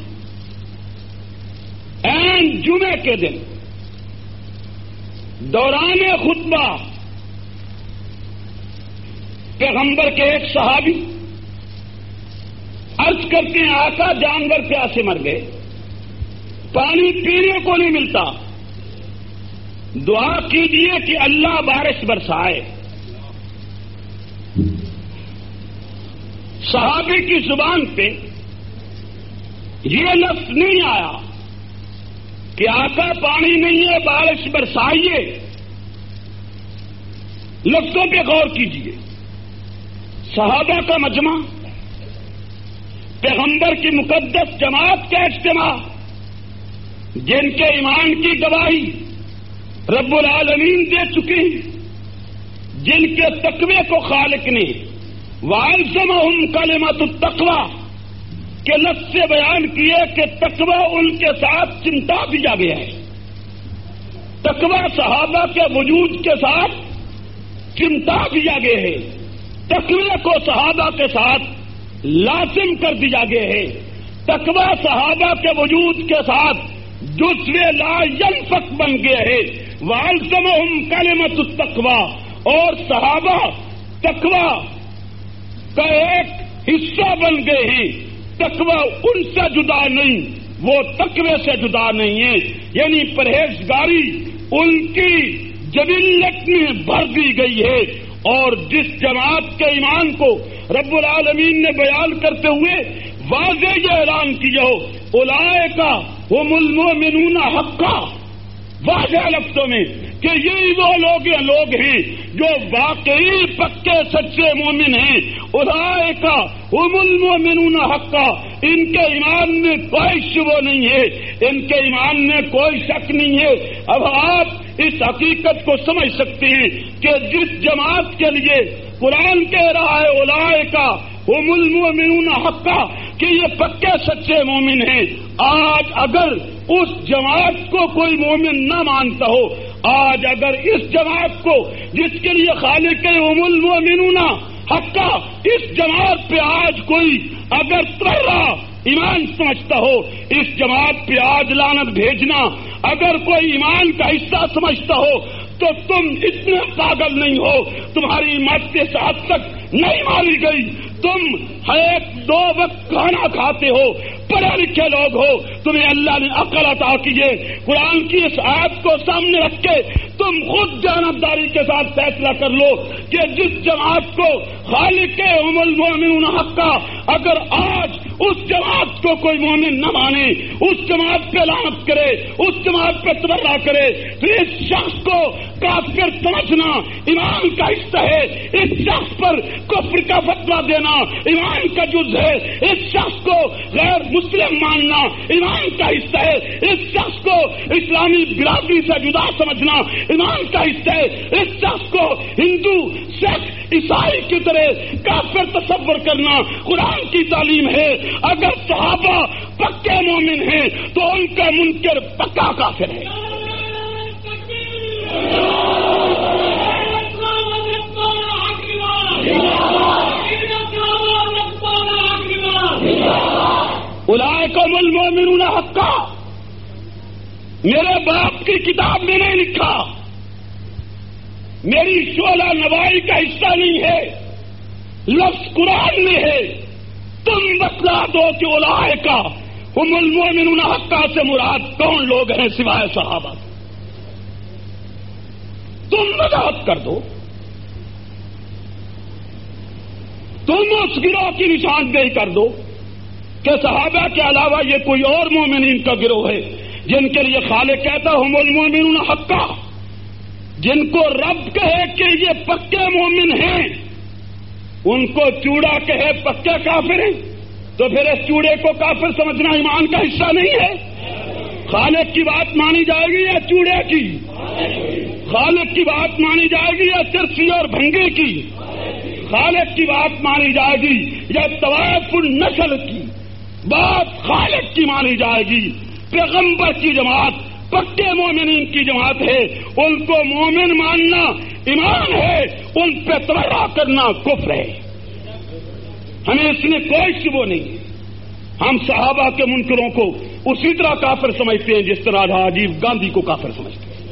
عین جمعے کے دن دوران خطبہ پیغمبر کے ایک صحابی عرض کرتے ہیں آقا جانور پیاسے مر گئے، پانی پینے کو نہیں ملتا، دعا کیجیے کہ اللہ بارش برسائے۔ صحابی کی زبان پہ یہ لفظ نہیں آیا کہ آقا پانی نہیں ہے بارش برسائیے۔ لفظوں پہ غور کیجیے، صحابہ کا مجمع پیغمبر کی مقدس جماعت کا اجتماع، جن کے ایمان کی گواہی رب العالمین دے چکے ہیں، جن کے تقوی کو خالق نے وَأَلْزَمَهُمْ كَلِمَةُ التَّقْوَىٰ کے لفظ سے بیان کیے کہ تقوی ان کے ساتھ چمٹا دیا گیا ہے۔ تقوی صحابہ کے وجود کے ساتھ چمٹا دیا گیا ہے، تقوی کو صحابہ کے ساتھ لازم کر دیا گیا ہے، تقوی صحابہ کے وجود کے ساتھ جزو لا ينفك بن گیا ہے۔ وَأَلْزَمَهُمْ كَلِمَةُ التَّقْوَىٰ اور صحابہ تقوی کا ایک حصہ بن گئے ہیں، تقوی ان سے جدا نہیں، وہ تقوی سے جدا نہیں ہے، یعنی پرہیزگاری ان کی جبلت میں بھر دی گئی ہے۔ اور جس جماعت کے ایمان کو رب العالمین نے بیان کرتے ہوئے واضح یہ اعلان کیا ہو اولئک ھم المؤمنون حقا، واضح لفظوں میں کہ یہی وہ لوگ لوگ ہیں جو واقعی پکے سچے مومن ہیں۔ اولئک ھم المؤمنون حقا، ان کے ایمان میں کوئی شبہ نہیں ہے، ان کے ایمان میں کوئی شک نہیں ہے۔ اب آپ اس حقیقت کو سمجھ سکتے ہیں کہ جس جماعت کے لیے قرآن کہہ رہا ہے اولئک ھم المؤمنون حقا کہ یہ پکے سچے مومن ہیں، آج اگر اس جماعت کو کوئی مومن نہ مانتا ہو، آج اگر اس جماعت کو جس کے لیے خالق ھم المؤمنون حقا، اس جماعت پہ آج کوئی اگر ترا ایمان سمجھتا ہو، اس جماعت پہ آج لعنت بھیجنا اگر کوئی ایمان کا حصہ سمجھتا ہو تو تم اتنے پاگل نہیں ہو، تمہاری ایمان کے ساتھ تک نہیں مانی گئی، تم ایک دو وقت کھانا کھاتے ہو، پڑھے لکھے لوگ ہو، تمہیں اللہ نے عقل عطا کی ہے، قرآن کی اس آیت کو سامنے رکھ کے تم خود جانبداری کے ساتھ فیصلہ کر لو کہ جس جماعت کو خالق ھم المؤمنون حقا اگر آج اس جماعت کو کوئی مومن نہ مانے، اس جماعت پہ لعنت کرے، اس جماعت پہ تبرہ کرے، تو اس شخص کو کافر سمجھنا ایمان کا حصہ ہے، اس شخص پر کفر کا فتویٰ دینا ایمان کا جز ہے، اس شخص کو غیر مسلم ماننا ایمان کا حصہ ہے، اس شخص کو اسلامی برادری سے جدا سمجھنا ایمان کا حصہ ہے، اس شخص کو ہندو سکھ عیسائی کی طرح کافر تصور کرنا قرآن کی تعلیم ہے۔ اگر صحابہ پکے مومن ہیں تو ان کا منکر پکا کافر ہے۔ اولئک ھم المؤمنون حقا، میرے باپ کی کتاب میں نہیں لکھا، میری شعلہ نوائی کا حصہ نہیں ہے، لفظ قرآن میں ہے، تم بتلا دو کہ اولئک ھم المؤمنون حقا سے مراد کون لوگ ہیں سوائے صحابہ؟ تم وضاحت کر دو، تم اس گروہ کی نشاندہی کر دو کہ صحابہ کے علاوہ یہ کوئی اور مومنین کا گروہ ہے جن کے لیے خالق کہتا ھم المؤمنون حقا، جن کو رب کہے کہ یہ پکے مومن ہیں، ان کو چوڑا کہے پکے کافر ہیں، تو پھر اس چوڑے کو کافر سمجھنا ایمان کا حصہ نہیں ہے؟ خالق کی بات مانی جائے گی یا چوڑے کی؟ خالق کی بات مانی جائے گی یا چرسی اور بھنگے کی؟ خالق کی بات مانی جائے گی یا طوائف النسل کی؟ بات خالق کی مانی جائے گی۔ پیغمبر کی جماعت پکے مومنین کی جماعت ہے، ان کو مومن ماننا ایمان ہے، ان پہ تبرہ کرنا کفر ہے۔ ہمیں اس میں کوئی شبہ نہیں ہے، ہم صحابہ کے منکروں کو اسی طرح کافر سمجھتے ہیں جس طرح راجیو گاندھی کو کافر سمجھتے ہیں۔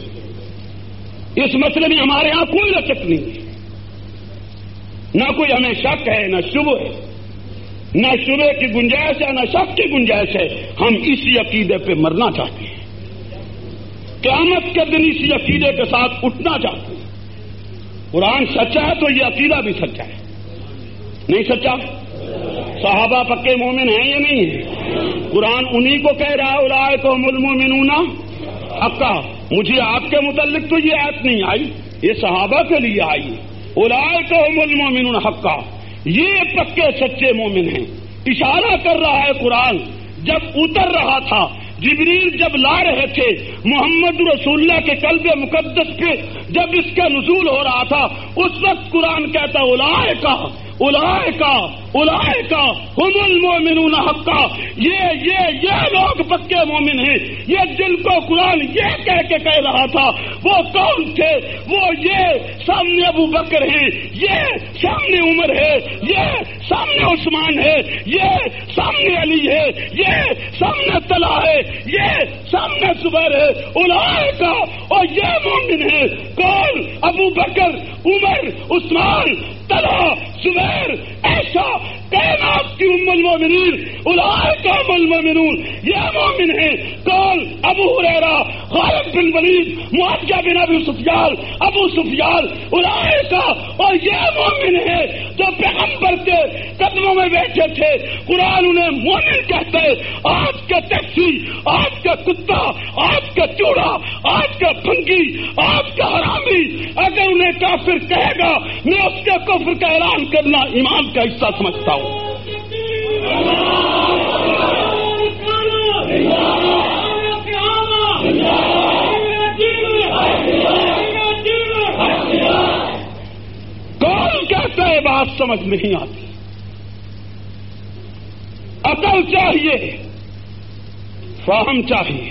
اس مسئلے میں ہمارے ہاں کوئی لچک نہیں ہے، نہ کوئی ہمیں شک ہے نہ شبہ ہے، نہ شبہ کی گنجائش ہے نہ شک کی گنجائش ہے، ہم اسی عقیدے پہ مرنا چاہتے ہیں، قیامت کے دن اسی عقیدے کے ساتھ اٹھنا چاہتے ہیں۔ قرآن سچا ہے تو یہ عقیدہ بھی سچا ہے، نہیں سچا؟ صحابہ پکے مومن ہیں یا نہیں ہے؟ قرآن انہی کو کہہ رہا ہے اولئک ھم المؤمنون حقا۔ مجھے آپ کے متعلق تو یہ آیت نہیں آئی، یہ صحابہ کے لیے آئی۔ اولئک ھم المؤمنون حقا، یہ پکے سچے مومن ہیں۔ اشارہ کر رہا ہے قرآن جب اتر رہا تھا، جبریل جب لا رہے تھے محمد رسول اللہ کے قلب مقدس پہ، جب اس کا نزول ہو رہا تھا، اس وقت قرآن کہتا اولئک اولئک اولئک هم المؤمنون حقا، یہ یہ یہ لوگ پکے مومن ہیں۔ یہ جن کو قرآن یہ کہہ کے کہہ رہا تھا وہ کون تھے؟ وہ یہ سامنے ابو بکر ہیں، یہ سامنے عمر ہے، یہ سامنے عثمان ہے، یہ سامنے علی ہے، یہ سامنے طلحہ ہے، یہ سامنے زبیر ہے۔ اولئک، اور یہ مومن ہیں کون؟ ابو بکر، عمر، عثمان، طلحہ، زبیر، ایسا کائنات کی ام المومنین، اولئک هم المؤمنون، یہ مومن ہیں کون؟ ابو ہریرہ، خالد بن ولید، معاویہ بن ابی سفیان، ابو سفیان، اولئک، اور یہ مومن ہیں جو پیغمبر کے قدموں میں بیٹھے تھے۔ قرآن انہیں مومن کہتے ہیں۔ آج کا ٹیکسی، آج کا کتا، آج کا چوڑا، آج کا بھنگی، آج کا حرامی اگر انہیں کافر کہے گا، میں اس کے کفر کا اعلان کرنا ایمان کا حصہ سمجھتا ہوں۔ کون کہتا ہے بات سمجھ نہیں آتی؟ عقل چاہیے، فہم چاہیے۔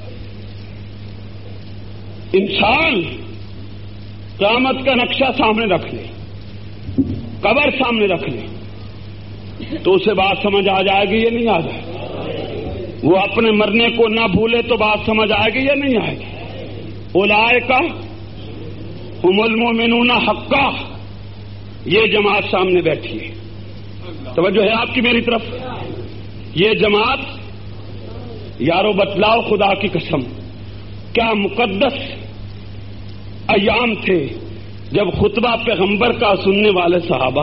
انسان قیامت کا نقشہ سامنے رکھ لے، قبر سامنے رکھ لے تو اسے بات سمجھ آ جائے گی یا نہیں آ جائے گی؟ وہ اپنے مرنے کو نہ بھولے تو بات سمجھ آئے گی یا نہیں آئے گی؟ اولئک هم المؤمنون حقا، یہ جماعت سامنے بیٹھی ہے، توجہ ہے آپ کی میری طرف؟ یہ جماعت یارو بتلاؤ خدا کی قسم کیا مقدس ایام تھے جب خطبہ پیغمبر کا سننے والے صحابہ،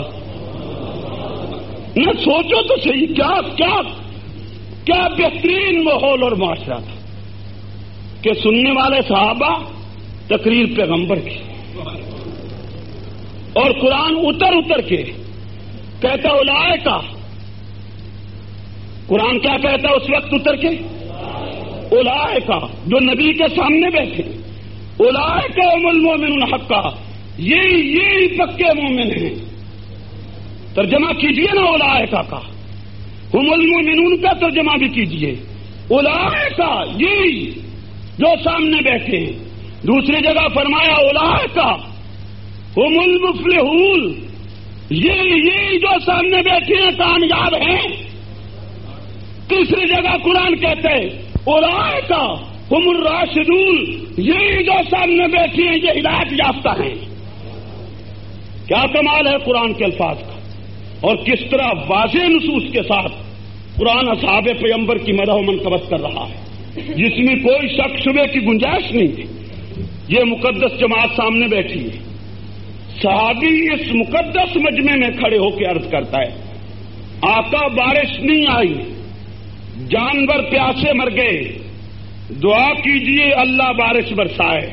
نہ سوچو تو صحیح، کیا کیا کیا بہترین ماحول اور معاشرہ تھا کہ سننے والے صحابہ تقریر پیغمبر کی، اور قرآن اتر اتر کے کہتا اولئک، قرآن کیا کہتا اس وقت اتر کے؟ اولئک، جو نبی کے سامنے بیٹھے، اولئک هم المؤمنون حقا، یہی یہی پکے مومن ہیں۔ ترجمہ کیجئے نا اولئک کا، ہم المؤمنون کا ترجمہ بھی کیجئے، اولئک یہی جو سامنے بیٹھے ہیں۔ دوسری جگہ فرمایا اولئک ہم المفلحون، یہی یہی جو سامنے بیٹھے ہیں کامیاب ہیں۔ تیسری جگہ قرآن کہتے ہیں اولئک ہم الراشدون، یہی جو سامنے بیٹھے ہیں یہ ہدایت یافتہ ہیں۔ کیا کمال ہے قرآن کے الفاظ کا، اور کس طرح واضح نصوص کے ساتھ قرآن اصحاب پیغمبر کی مدح و منقبت کر رہا ہے، جس میں کوئی شک شبے کی گنجائش نہیں ہے۔ یہ مقدس جماعت سامنے بیٹھی ہے، صحابی اس مقدس مجمع میں کھڑے ہو کے عرض کرتا ہے آقا بارش نہیں آئی، جانور پیاسے مر گئے، دعا کیجئے اللہ بارش برسائے۔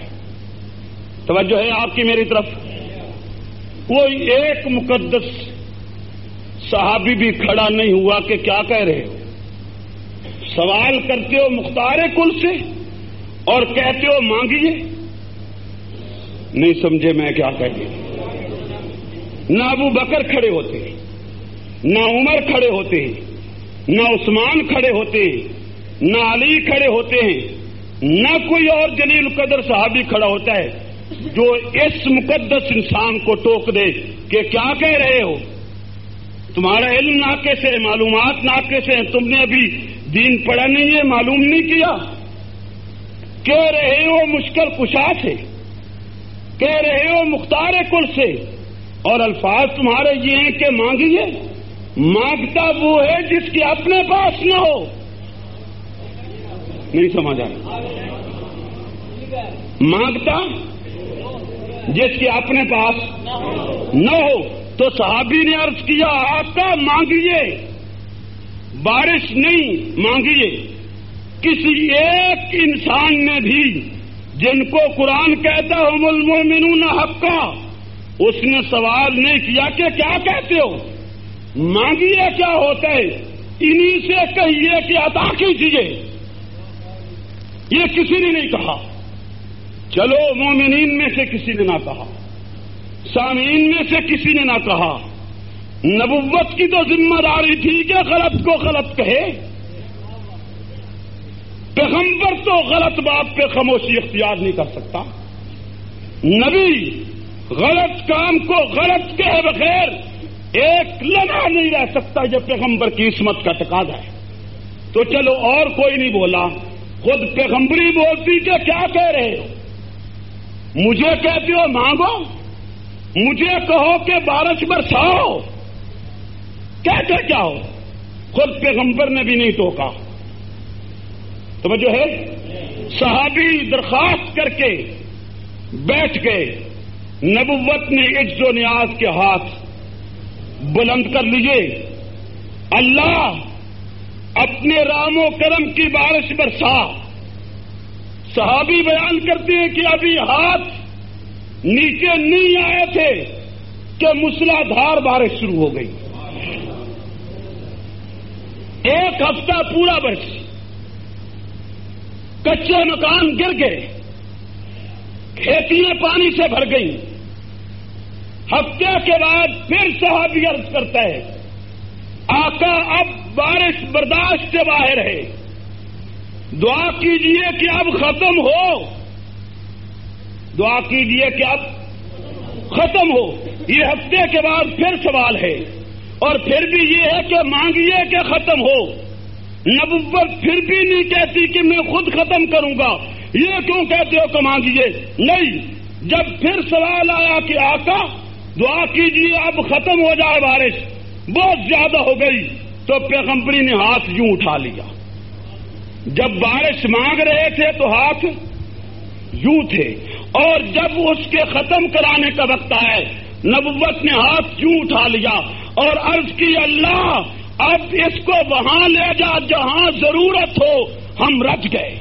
توجہ ہے آپ کی میری طرف؟ کوئی ایک مقدس صحابی بھی کھڑا نہیں ہوا کہ کیا کہہ رہے ہو، سوال کرتے ہو مختار کل سے اور کہتے ہو مانگیے۔ نہیں سمجھے میں کیا کہہ رہا؟ نہ ابو بکر کھڑے ہوتے، نہ عمر کھڑے ہوتے، نہ عثمان کھڑے ہوتے، نہ علی کھڑے ہوتے ہیں، نہ کوئی اور جلیل قدر صحابی کھڑا ہوتا ہے جو اس مقدس انسان کو ٹوک دے کہ کیا کہہ رہے ہو، تمہارا علم ناقص ہے، معلومات ناقص ہیں، تم نے ابھی دین پڑھا نہیں ہے، معلوم نہیں کیا، کہہ رہے ہو مشکل کشا سے، کہہ رہے ہو مختار کل سے، اور الفاظ تمہارے یہ ہیں کہ مانگیے۔ مانگتا وہ ہے جس کے اپنے پاس نہ ہو۔ نہیں سمجھ آیا؟ مانگتا جس کے اپنے پاس نہ ہو، تو صحابی نے عرض کیا آقا مانگیے، بارش نہیں مانگیے۔ کسی ایک انسان نے بھی جن کو قرآن کہتا ہم المؤمنون حقا، اس نے سوال نہیں کیا کہ کیا کہتے ہو، مانگیے کیا ہوتا ہے، انہی سے کہیے کہ عطا کیجیے، یہ کسی نے نہیں کہا۔ چلو مومنین میں سے کسی نے نہ کہا، سامعین میں سے کسی نے نہ کہا، نبوت کی تو ذمہ داری تھی کہ غلط کو غلط کہے۔ پیغمبر تو غلط بات پہ خاموشی اختیار نہیں کر سکتا، نبی غلط کام کو غلط کہے بغیر ایک لمحہ نہیں رہ سکتا، یہ پیغمبر کی عصمت کا تقاضا ہے۔ تو چلو اور کوئی نہیں بولا، خود پیغمبری بولتی کہ کیا کہہ رہے ہو، مجھے کہتے ہو مانگو، مجھے کہو کہ بارش برساؤ، کہتے کیا ہو؟ خود پیغمبر نے بھی نہیں ٹوکا۔ توجہ ہے؟ صحابی درخواست کر کے بیٹھ گئے، نبوت نے عجز و نیاز کے ہاتھ بلند کر لیے، اللہ اپنے رام و کرم کی بارش برسا۔ صحابی بیان کرتے ہیں کہ ابھی ہاتھ نیچے نہیں آئے تھے کہ موسلادھار بارش شروع ہو گئی، ایک ہفتہ پورا برسی، کچے مکان گر گئے، کھیتیاں پانی سے بھر گئی۔ ہفتے کے بعد پھر صحابی عرض کرتا ہے آقا اب بارش برداشت سے باہر ہے، دعا کیجئے کہ اب ختم ہو، دعا کیجئے کہ اب ختم ہو۔ یہ ہفتے کے بعد پھر سوال ہے، اور پھر بھی یہ ہے کہ مانگیے کہ ختم ہو۔ نبوت پھر بھی نہیں کہتی کہ میں خود ختم کروں گا، یہ کیوں کہتے ہو کہ مانگیے؟ نہیں، جب پھر سوال آیا کہ آقا دعا کیجئے اب ختم ہو جائے بارش، بہت زیادہ ہو گئی، تو پیغمبری نے ہاتھ یوں اٹھا لیا۔ جب بارش مانگ رہے تھے تو ہاتھ یوں تھے، اور جب اس کے ختم کرانے کا وقت آئے نبوت نے ہاتھ یوں اٹھا لیا اور عرض کی اللہ اب اس کو وہاں لے جا جہاں ضرورت ہو، ہم رج گئے۔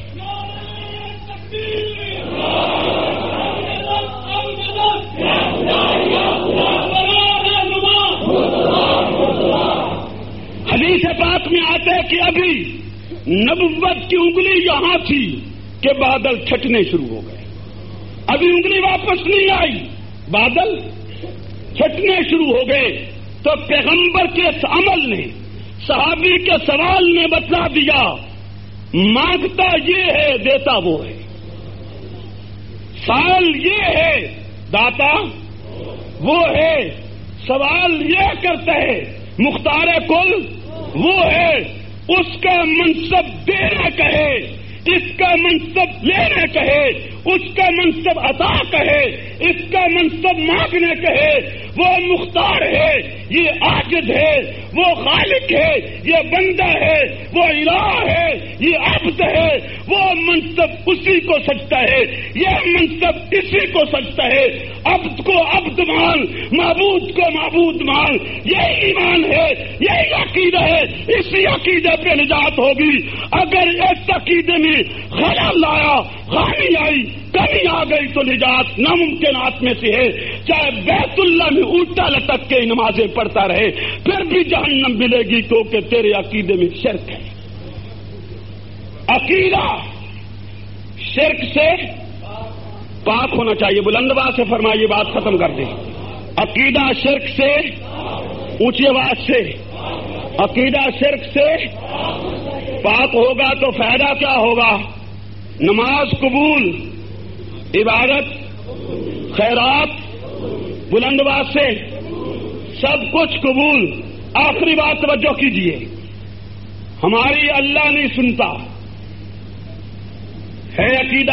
حدیث پاک میں آتا ہے کہ ابھی نبوت کی انگلی یہاں تھی کہ بادل چھٹنے شروع ہو گئے، ابھی انگلی واپس نہیں آئی، بادل چھٹنے شروع ہو گئے۔ تو پیغمبر کے اس عمل نے، صحابی کے سوال نے بتلا دیا مانگتا یہ ہے دیتا وہ ہے، سوال یہ ہے داتا وہ ہے، سوال یہ کرتا ہے مختار کل وہ ہے، اس کا منصب دینا کہے، اس کا منصب لینا کہے، اس کا منصب عطا کہے، اس کا منصب مانگنے کہے، وہ مختار ہے، یہ عاجز ہے، وہ خالق ہے، یہ بندہ ہے، وہ الہ ہے، یہ عبد ہے، وہ منصب اسی کو سجتا ہے، یہ منصب اسی کو سجتا ہے۔ عبد کو عبد مان، معبود کو معبود مان، یہی ایمان ہے، یہی عقیدہ ہے، اسی عقیدے پہ نجات ہوگی۔ اگر اس عقیدے میں خلل آیا، خامی آئی، کمی آ گئی تو نجات ناممکنات میں سے ہے۔ چاہے بیت اللہ میں الٹا لٹک کے نمازیں پڑھتا رہے پھر بھی جہنم ملے گی، کیونکہ تیرے عقیدے میں شرک ہے۔ عقیدہ شرک سے پاک ہونا چاہیے، بلند آواز سے فرمائیے، بات ختم کر دیں۔ عقیدہ شرک سے، اونچی آواز سے، عقیدہ شرک سے پاک ہوگا تو فائدہ کیا ہوگا؟ نماز قبول، عبادت، خیرات، بلند آواز سے سب کچھ قبول۔ آخری بات توجہ کیجیے، ہماری اللہ نہیں سنتا ہے عقیدہ،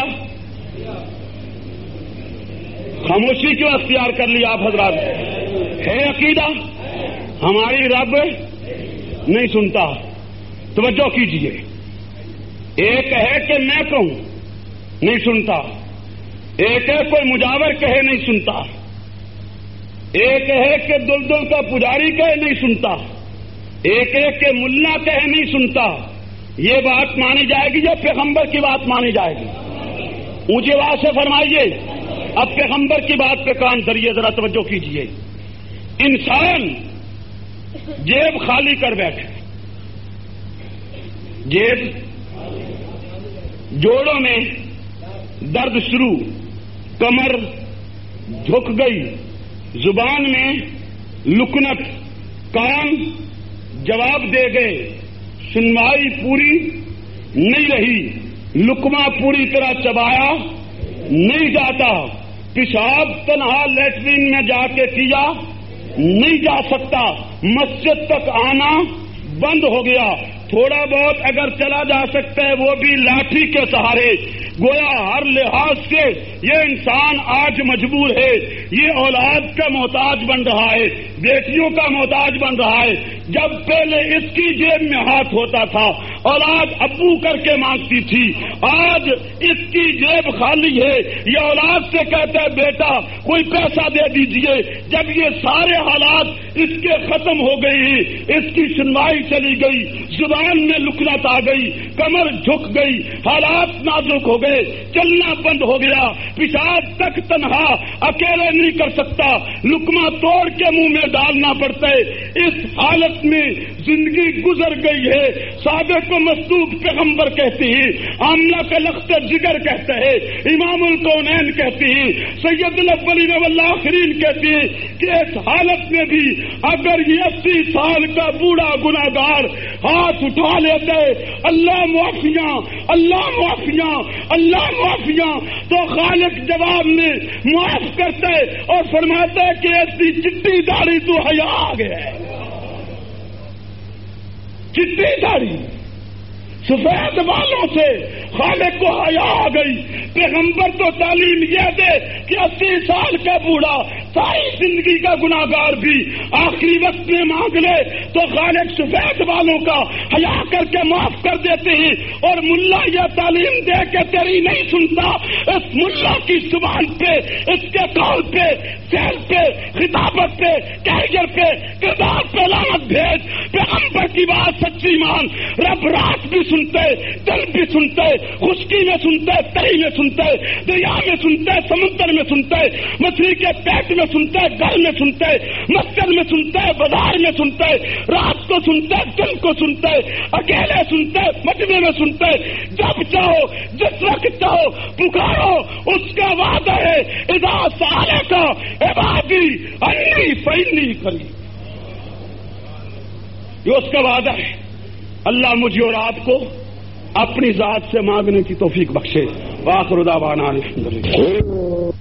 خاموشی کیوں اختیار کر لی آپ حضرات؟ ہے عقیدہ، ہماری رب نہیں سنتا۔ توجہ کیجیے، ایک ہے کہ میں کہوں نہیں سنتا، ایک ہے کوئی مجاور کہے نہیں سنتا، ایک ہے کہ دلدل کا پجاری کہے نہیں سنتا، ایک ہے کہ ملا کہے نہیں سنتا۔ یہ بات مانی جائے گی یا پیغمبر کی بات مانی جائے گی؟ اونچی آواز سے فرمائیے، اب پیغمبر کی بات پہ کان دھریے، ذرا توجہ کیجیے۔ انسان جیب خالی کر بیٹھے، जेब, जोड़ों में दर्द शुरू, कमर झुक गई, जुबान में लुकनत, कान जवाब दे गए, सुनवाई पूरी नहीं रही, लुकमा पूरी तरह चबाया नहीं जाता, पेशाब तन्हा लेटरिन में जाके किया नहीं जा सकता, मस्जिद तक आना बंद हो गया, थोड़ा बहुत अगर चला जा सकता है वो भी लाठी के सहारे। गोया हर लिहाज से ये इंसान आज मजबूर है, ये औलाद का मोहताज बन रहा है, बेटियों का मोहताज बन रहा है। जब पहले इसकी जेब में हाथ होता था, औलाद अब्बू करके मांगती थी, आज इसकी जेब खाली है, ये औलाद से कहता है बेटा कोई पैसा दे दीजिए। जब ये सारे हालात इसके खत्म हो गई, इसकी सुनवाई चली गई, जुबान में लुकनत आ गई, कमर झुक गई, हालात नाजुक हो गए, चलना बंद हो गया, पेशाब तक तन्हा अकेले नहीं कर सकता, लुकमा तोड़ के मुंह में डालना पड़ता है। इस हालत में जिंदगी गुजर गई है। सादे को मस्तूक पैगंबर कहती है, आमना का लख्त जिगर कहता है, इमामुल कौनैन कहती है, सैयदुल अव्वलीन वल आखिरीन कहती है कि इस हालत में भी अगर ये अस्सी साल का बूढ़ा गुनाहगार हाथ उठा लेते अल्लाह मुआफिया अल्लाह मुआफिया अल्लाह मुआफिया, तो खालिक जवाब में माफ करते और फरमाते कि ऐसी चिट्टी दाढ़ी तो हया आ गया है, चिट्टी दाढ़ी सफेद बालों से खालिक को हया आ गई। पैगंबर तो तालीम यह दे कि अस्सी साल का बूढ़ा सारी जिंदगी का गुनाहगार भी आखिरी वक्त में मांग ले तो खालिक सफेद बालों का हया करके माफ कर देते हैं। और मुल्ला यह तालीम दे के तेरी नहीं सुनता, इस मुल्ला की जुबान पे, इसके कौल पे, सेल पे, खिताबत पे, कैरियर पे, किरदार पे लानत भेज। पैगंबर की बात सच्ची मान, रब रात भी सुनते, दिल भी सुनते, खुशकी में सुनते, तरी में सुनते, दरिया में सुनते, समुद्र में सुनते, मछली के पेट में सुनते, घर में सुनते, मस्जिद में सुनते, बाजार में सुनते, रात को सुनते, दिन को सुनते, अकेले सुनते, मजमे में सुनते, जब चाहो जिस वक्त चाहो पुकारो, उसका वादा है इदा साले का इबादी अन्नी फैनी करी, ये उसका वादा है। अल्लाह मुझे और आपको अपनी जात से मांगने की तौफीक बख्शे। वाखिर दावाना अल्हम्दुलिल्लाह।